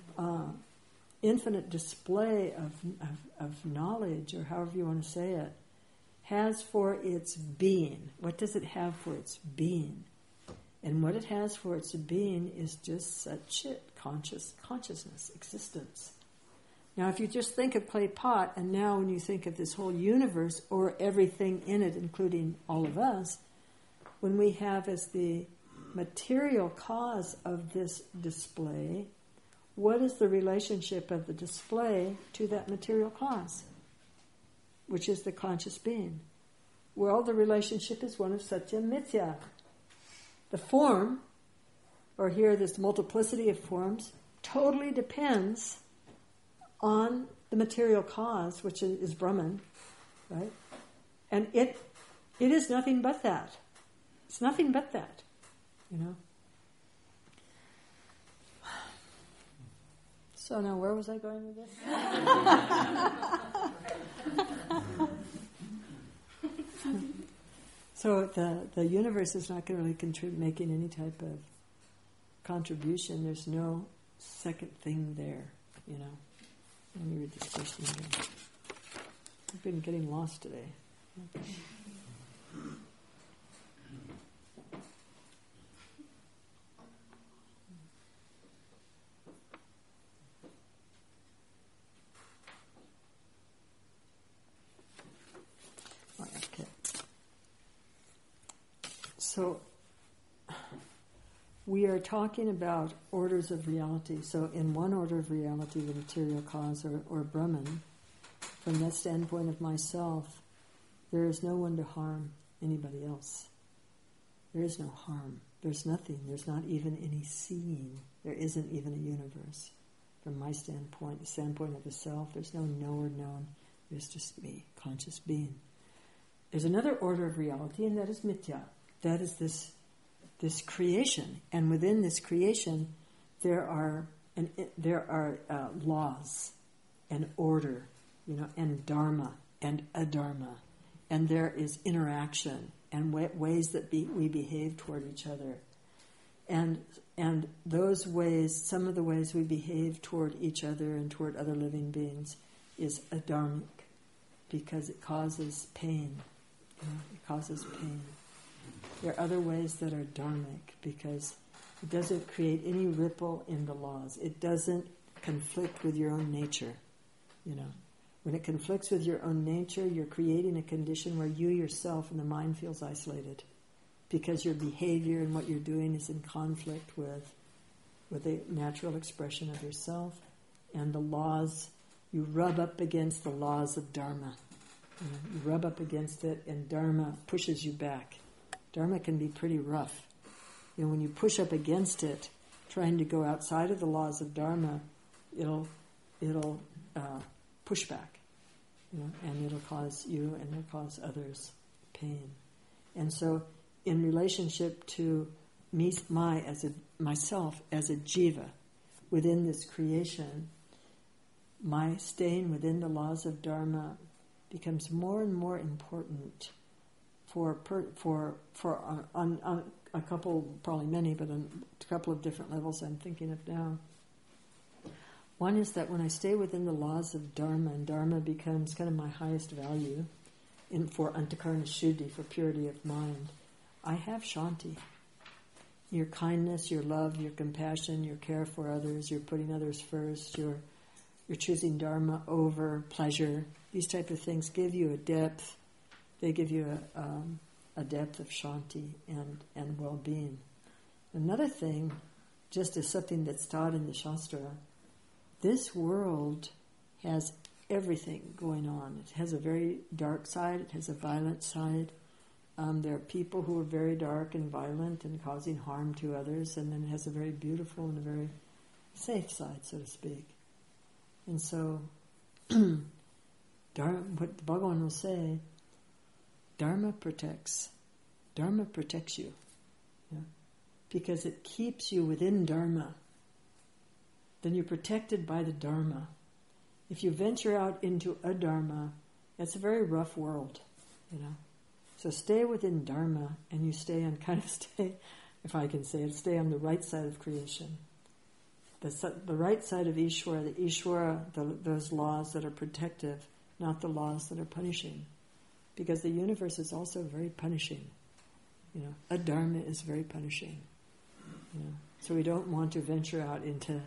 infinite display of knowledge, or however you want to say it, has for its being. What does it have for its being? And what it has for its being is just such it, consciousness, existence. Now, if you just think of clay pot, and now when you think of this whole universe, or everything in it, including all of us, when we have as the material cause of this display, what is the relationship of the display to that material cause, which is the conscious being? Well, the relationship is one of satya mithya. The form, or here this multiplicity of forms, totally depends on the material cause, which is Brahman, right? And it is nothing but that. It's nothing but that, you know. So now where was I going with this? So the universe is not going to really making any type of contribution. There's no second thing there, you know. Let me read this question again. I've been getting lost today. Okay. So, we are talking about orders of reality. So, in one order of reality, the material cause or Brahman, from that standpoint of myself, there is no one to harm anybody else. There is no harm. There's nothing. There's not even any seeing. There isn't even a universe. From my standpoint, the standpoint of the self, there's no knower known. There's just me, conscious being. There's another order of reality, and that is mithya. That is this creation, and within this creation, there are laws, and order, you know, and dharma and adharma, and there is interaction and ways that we behave toward each other, and those ways, some of the ways we behave toward each other and toward other living beings, is adharmic because it causes pain. You know, it causes pain. There are other ways that are dharmic because it doesn't create any ripple in the laws. It doesn't conflict with your own nature, you know. When it conflicts with your own nature, you're creating a condition where you yourself and the mind feels isolated because your behavior and what you're doing is in conflict with the natural expression of yourself and the laws. You rub up against the laws of Dharma. You rub up against it and Dharma pushes you back. Dharma can be pretty rough. When you push up against it, trying to go outside of the laws of Dharma, it'll push back, and it'll cause you and it'll cause others pain. And so, in relationship to myself as a jiva within this creation, my staying within the laws of Dharma becomes more and more important for a couple, probably many, but on a couple of different levels I'm thinking of now. One is that when I stay within the laws of Dharma, and Dharma becomes kind of my highest value for antakarna shuddhi, for purity of mind, I have shanti. Your kindness, your love, your compassion, your care for others, you're putting others first, you're choosing Dharma over pleasure. These type of things give you a depth. They give you a depth of shanti and well-being. Another thing, just as something that's taught in the Shastra, this world has everything going on. It has a very dark side. It has a violent side. There are people who are very dark and violent and causing harm to others, and then it has a very beautiful and a very safe side, so to speak. And so, what Bhagavan will say, Dharma protects. Dharma protects you. Yeah? Because it keeps you within Dharma. Then you're protected by the Dharma. If you venture out into adharma, it's a very rough world, So stay within Dharma, and you stay, if I can say it, stay on the right side of creation. The right side of Ishvara, those laws that are protective, not the laws that are punishing. Because the universe is also very punishing. Adharma is very punishing. So we don't want to venture out into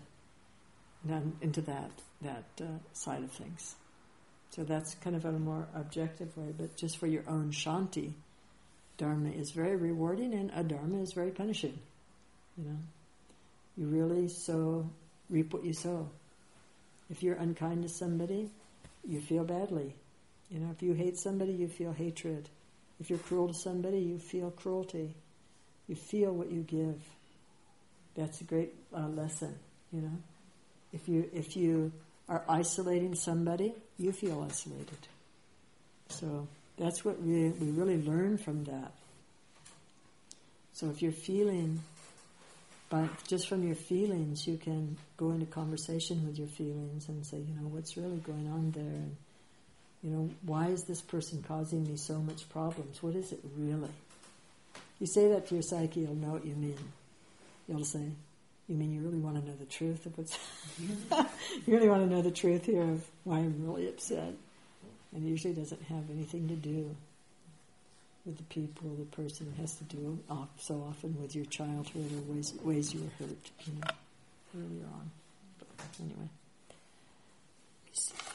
that side of things. So that's kind of a more objective way, but just for your own shanti, Dharma is very rewarding and adharma is very punishing. You really reap what you sow. If you're unkind to somebody, you feel badly. If you hate somebody, you feel hatred. If you're cruel to somebody, you feel cruelty. You feel what you give. That's a great lesson, If you are isolating somebody, you feel isolated. So that's what we really learn from that. So if you're feeling, but just from your feelings, you can go into conversation with your feelings and say, what's really going on there? And, why is this person causing me so much problems? What is it really? You say that to your psyche, you'll know what you mean. You'll say, you mean you really want to know the truth of what's... You really want to know the truth here of why I'm really upset. And it usually doesn't have anything to do with the people, the person. It has to do so often with your childhood or ways you were hurt, earlier on. But anyway. Let me see here.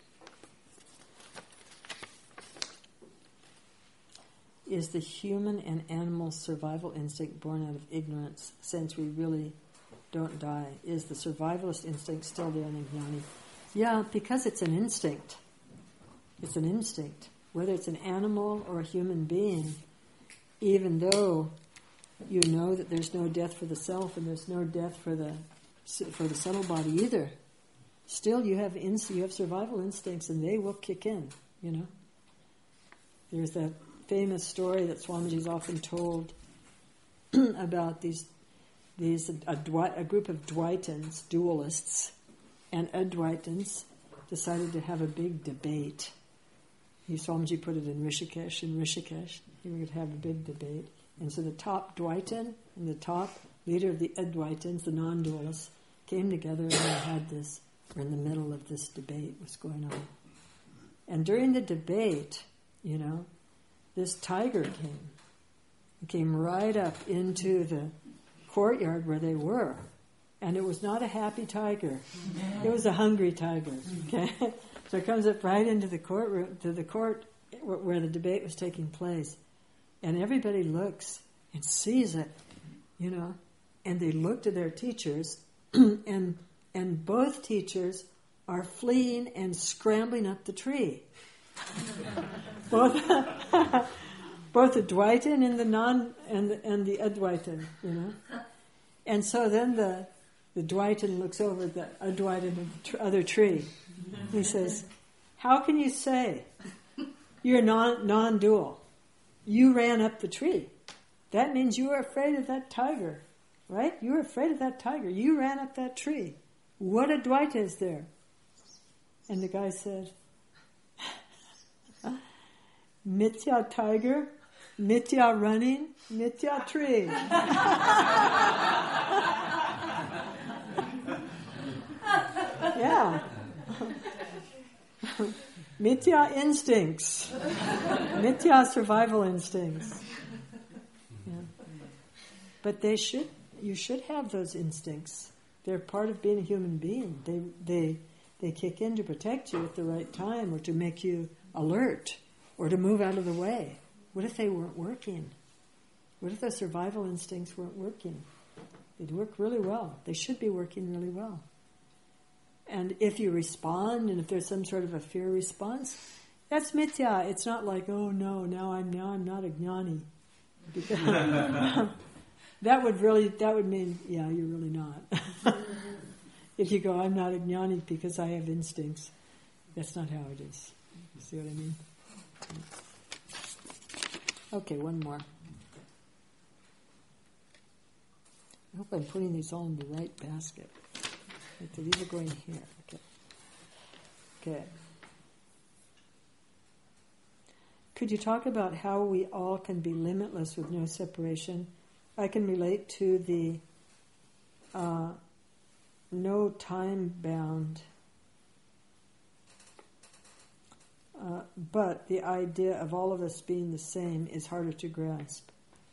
Is the human and animal survival instinct born out of ignorance, since we really don't die? Is the survivalist instinct still there in Jnani? Yeah, because it's an instinct. It's an instinct. Whether it's an animal or a human being, even though you know that there's no death for the self and there's no death for the subtle body either, still you have survival instincts and they will kick in, There's that famous story that Swamiji's often told about a group of Dvaitins, dualists, and Advaitins decided to have a big debate. Swamiji put it in Rishikesh. He would have a big debate. And so the top Dvaitin and the top leader of the Advaitins, the non-dualists, came together and they were in the middle of this debate, what's going on. And during the debate, this tiger came. It came right up into the courtyard where they were. And it was not a happy tiger. It was a hungry tiger. Okay? So it comes up right into the courtroom, to the court where the debate was taking place. And everybody looks and sees it, and they look to their teachers, and both teachers are fleeing and scrambling up the tree. both the Dvaitin and the the Advaitin, And so then the Dvaitin looks over at the Advaitin of the other tree. He says, "How can you say you're non-dual? You ran up the tree. That means you were afraid of that tiger, right? You were afraid of that tiger. You ran up that tree. What Advaita is there?" And the guy said, "Mithya tiger, Mithya running, Mithya tree." Yeah. Mithya instincts. Mithya survival instincts. Yeah. But you should have those instincts. They're part of being a human being. They kick in to protect you at the right time, or to make you alert, or to move out of the way. What if they weren't working? What if the survival instincts weren't working? They'd work really well. They should be working really well. And if you respond, and if there's some sort of a fear response, that's mithya. It's not like, oh no, now I'm not a jnani. Because that would mean, yeah, you're really not. If you go, I'm not a jnani because I have instincts. That's not how it is. You see what I mean? Okay, one more. I hope I'm putting these all in the right basket. So these are going here. Okay. Could you talk about how we all can be limitless with no separation? I can relate to the no time bound, but the idea of all of us being the same is harder to grasp.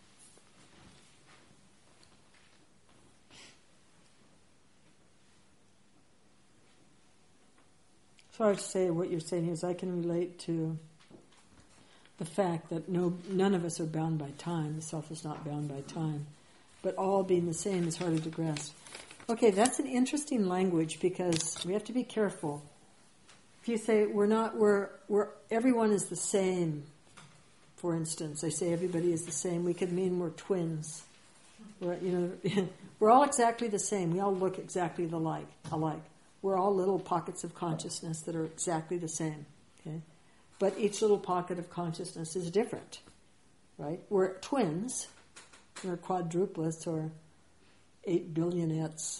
So I would say what you're saying is I can relate to the fact that none of us are bound by time. The self is not bound by time. But all being the same is harder to grasp. Okay, that's an interesting language because we have to be careful. If you say we're everyone is the same, for instance, I say everybody is the same, we could mean we're twins. We're all exactly the same. We all look exactly alike. We're all little pockets of consciousness that are exactly the same. Okay? But each little pocket of consciousness is different. Right? We're twins. We're quadruplets or 8 billionettes.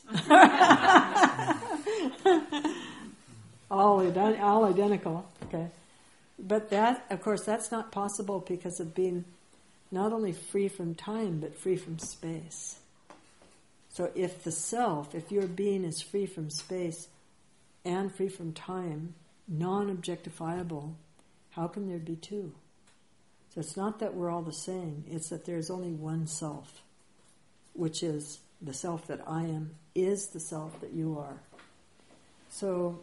all identical. Okay? But that, of course, that's not possible because of being not only free from time, but free from space. So if your being is free from space and free from time, non-objectifiable, how can there be two? So it's not that we're all the same, it's that there's only one self, which is the self that I am, is the self that you are. So,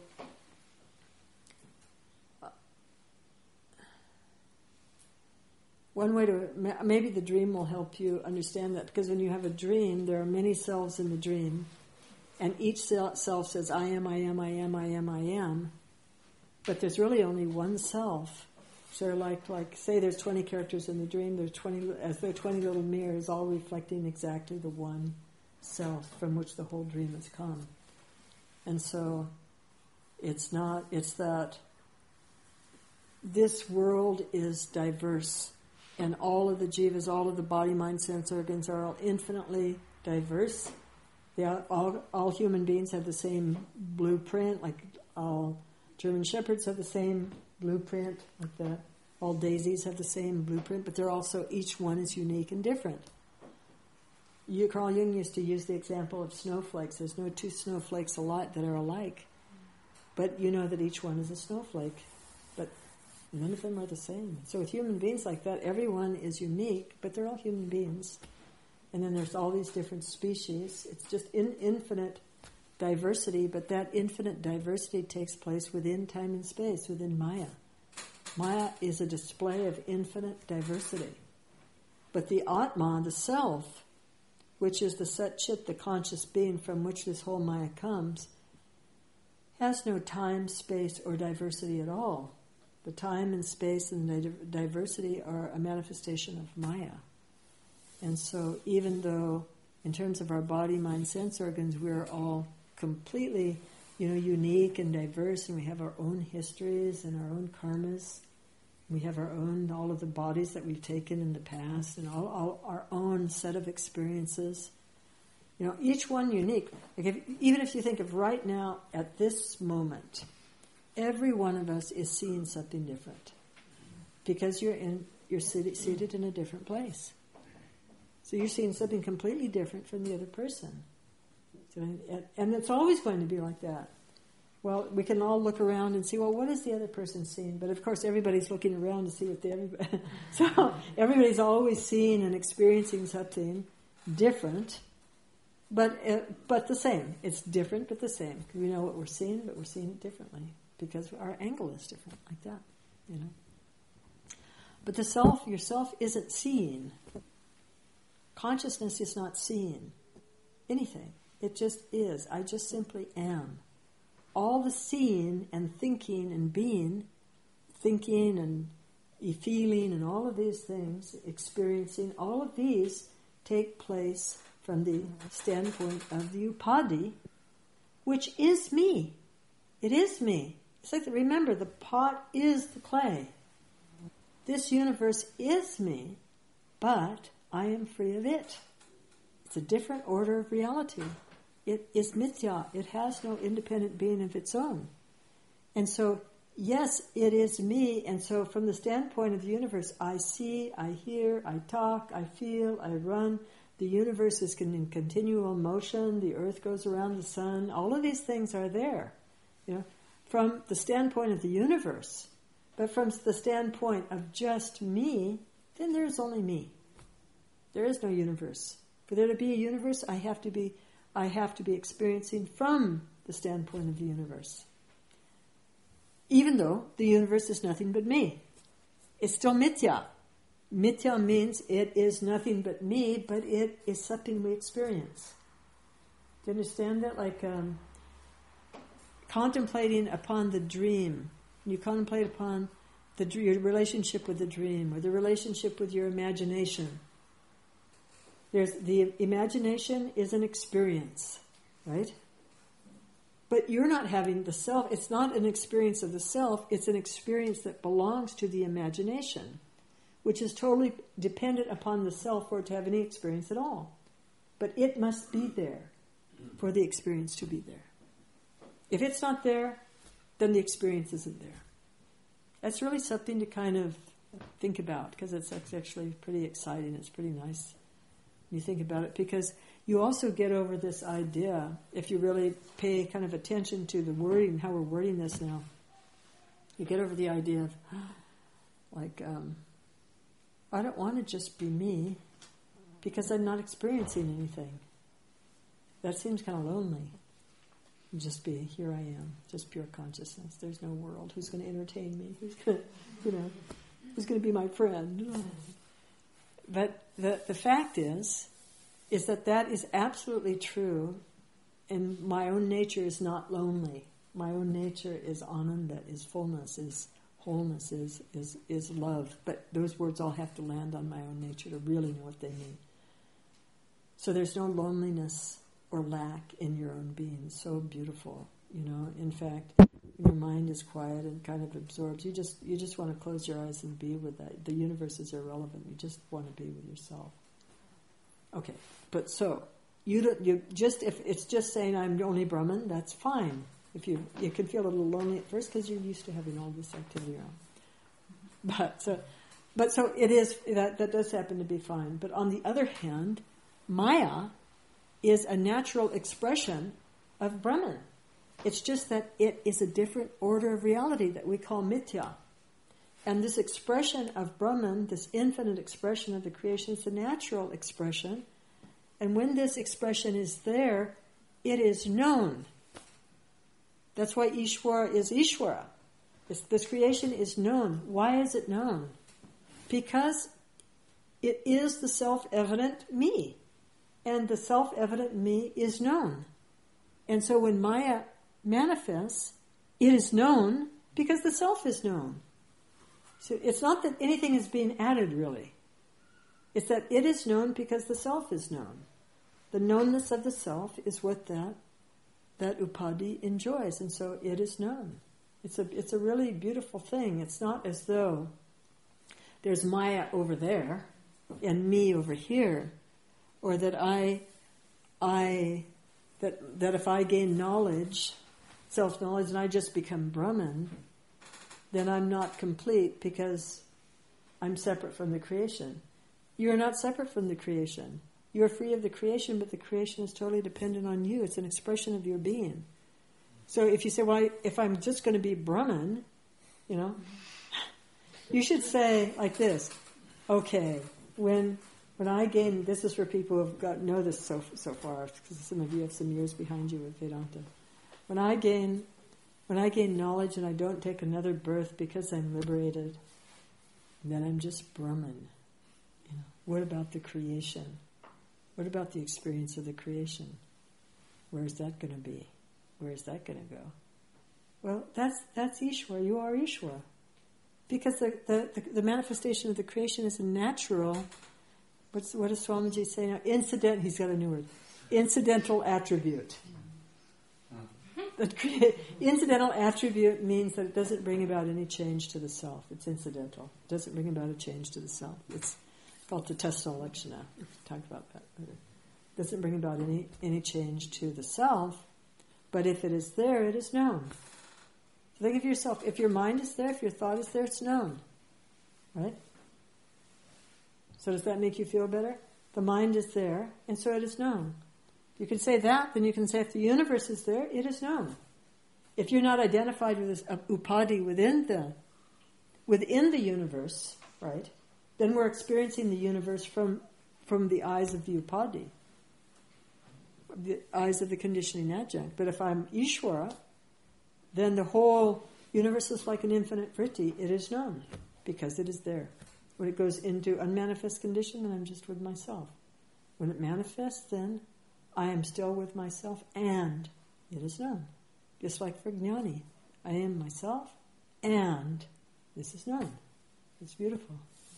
one way to, maybe the dream will help you understand that, because when you have a dream, there are many selves in the dream, and each self says, I am, I am, I am, I am, I am, but there's really only one self. So like say there's 20 characters in the dream, there are 20 little mirrors, all reflecting exactly the one self from which the whole dream has come. And so it's that this world is diverse, and all of the jivas, all of the body, mind, sense organs are all infinitely diverse. All human beings have the same blueprint, like all German Shepherds have the same blueprint, like that. All daisies have the same blueprint, but they're also, each one is unique and different. Carl Jung used to use the example of snowflakes. There's no two snowflakes that are alike, but you know that each one is a snowflake, but none of them are the same. So with human beings like that, everyone is unique, but they're all human beings. And then there's all these different species. It's just infinite diversity, but that infinite diversity takes place within time and space, within Maya. Maya is a display of infinite diversity. But the Atma, the self, which is the Sat Chit, the conscious being from which this whole Maya comes, has no time, space, or diversity at all. The time and space and the diversity are a manifestation of Maya. And so even though in terms of our body, mind, sense organs, we're all completely, unique and diverse, and we have our own histories and our own karmas. We have all of the bodies that we've taken in the past, and all our own set of experiences. Each one unique. Even if you think of right now, at this moment, every one of us is seeing something different, because you're seated in a different place. So you're seeing something completely different from the other person. And it's always going to be like that. Well, we can all look around and see, well, what is the other person seeing? But of course, everybody's looking around to see what so everybody's always seeing and experiencing something different, but the same. It's different, but the same. We know what we're seeing, but we're seeing it differently because our angle is different, like that. But yourself isn't seeing. Consciousness is not seeing anything. It just is. I just simply am. All the seeing and thinking and being, thinking and feeling and all of these things, experiencing, all of these take place from the standpoint of the Upadhi, which is me. It is me. It's like, remember, the pot is the clay. This universe is me, but I am free of it. It's a different order of reality. It is mithya. It has no independent being of its own. And so, yes, it is me. And so from the standpoint of the universe, I see, I hear, I talk, I feel, I run. The universe is in continual motion. The earth goes around the sun. All of these things are there, from the standpoint of the universe. But from the standpoint of just me, then there is only me. There is no universe. For there to be a universe, I have to be experiencing from the standpoint of the universe. Even though the universe is nothing but me. It's still mithya. Mithya means it is nothing but me, but it is something we experience. Do you understand that? Like contemplating upon the dream. You contemplate upon your relationship with the dream, or the relationship with your imagination. The imagination is an experience, right? But you're not having the self. It's not an experience of the self. It's an experience that belongs to the imagination, which is totally dependent upon the self for it to have any experience at all. But it must be there for the experience to be there. If it's not there, then the experience isn't there. That's really something to kind of think about, because it's actually pretty exciting. It's pretty nice. You think about it, because you also get over this idea, if you really pay kind of attention to the wording, how we're wording this now, you get over the idea of, I don't want to just be me, because I'm not experiencing anything. That seems kind of lonely. Just be, here I am, just pure consciousness. There's no world. Who's going to entertain me? Who's going to, who's going to be my friend? But the fact is that is absolutely true, and my own nature is not lonely. My own nature is ananda, is fullness, is wholeness, is love. But those words all have to land on my own nature to really know what they mean. So there's no loneliness or lack in your own being. So beautiful, In fact, when your mind is quiet and kind of absorbed, you just want to close your eyes and be with that. The universe is irrelevant. You just want to be with yourself. Okay, but so if it's just saying I'm only Brahman, that's fine. If you can feel a little lonely at first because you're used to having all this activity around. But so it is that does happen to be fine. But on the other hand, Maya is a natural expression of Brahman. It's just that it is a different order of reality that we call mithya. And this expression of Brahman, this infinite expression of the creation, is a natural expression. And when this expression is there, it is known. That's why Ishwara is Ishwara. This creation is known. Why is it known? Because it is the self-evident me. And the self-evident me is known. And so when Maya manifests, it is known because the self is known. So it's not that anything is being added, really. It's that it is known because the self is known. The knownness of the self is what that upadhi enjoys, and so it is known. It's a really beautiful thing. It's not as though there's Maya over there and me over here, or that that if I gain knowledge, self-knowledge, and I just become Brahman, then I'm not complete because I'm separate from the creation. You're not separate from the creation. You're free of the creation, but the creation is totally dependent on you. It's an expression of your being. So if you say, well, if I'm just going to be Brahman, you should say like this, okay, when I gain, this is for people who know this so far, because some of you have some years behind you with Vedanta. When I gain knowledge and I don't take another birth because I'm liberated, then I'm just Brahman. What about the creation? What about the experience of the creation? Where is that going to be? Where is that going to go? Well, that's Ishwara. You are Ishwara. Because the manifestation of the creation is a natural, what does Swamiji say now? He's got a new word. Incidental attribute. Incidental attribute means that it doesn't bring about any change to the self. It's incidental. It doesn't bring about a change to the self. It's called Tatastha Lakshana. We've talked about that. It doesn't bring about any change to the self, but if it is there, it is known. So think of yourself, if your mind is there, if your thought is there, it's known. Right? So does that make you feel better? The mind is there, and so it is known. You can say that, then you can say if the universe is there, it is known. If you're not identified with this upadhi within the universe, right, then we're experiencing the universe from the eyes of the upadhi, the eyes of the conditioning adjunct. But if I'm Ishwara, then the whole universe is like an infinite vritti. It is known because it is there. When it goes into unmanifest condition, then I'm just with myself. When it manifests, then I am still with myself and it is known. Just like for Jnani, I am myself and this is known. It's beautiful.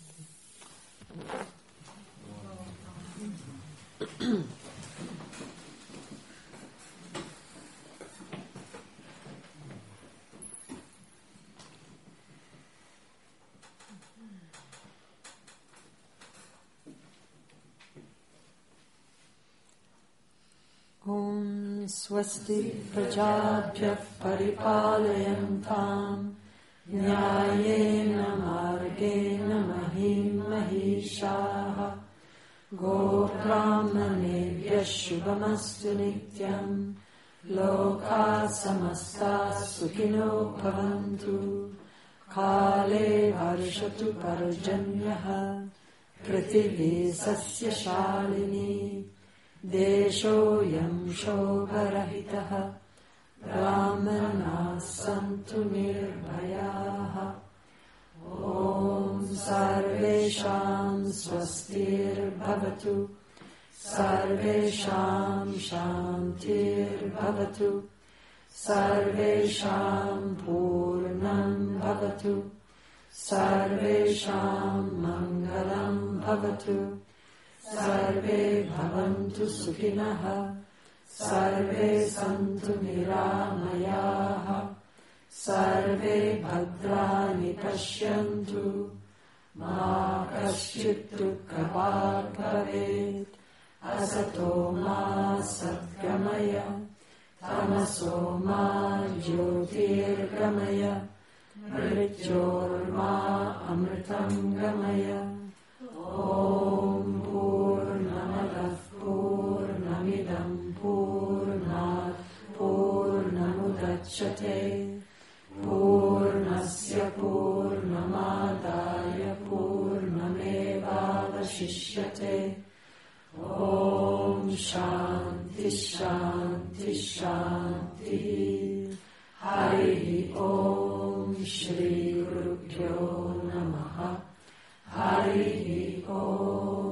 Om Swasti Prajabhyah Paripalayantam Nyayena Margena Mahim Mahishaha Gobrahmanebhyah Shubhamastu Nityam Loka Samasta Sukhino Bhavantu Kale Varshatu Parajanyaha Prithivi Sasya Shalini Desho Yam Shobharahitaha Brahmana Santu Nirbhayaha Om Sarvesham Swastir Bhavatu Sarvesham Shantir Bhavatu Sarvesham Purnam Bhavatu Sarvesham Mangalam Bhavatu Sarve bhavantu sukhinaha, sarve santu niramayaha, sarve bhadrani pashyantu, ma kaschit dukkha bhavet, asato ma sadgamaya, tamaso ma jyotirgamaya, mrityorma amritam gamaya. Om Purnamadav Purnamidam Purnat Purnamudachyate Purnasya Purnamadaya Purnamevavashishyate Om Shanti Shanti Shanti Hari Om Shri Gurubhyo Namaha. Hari Om.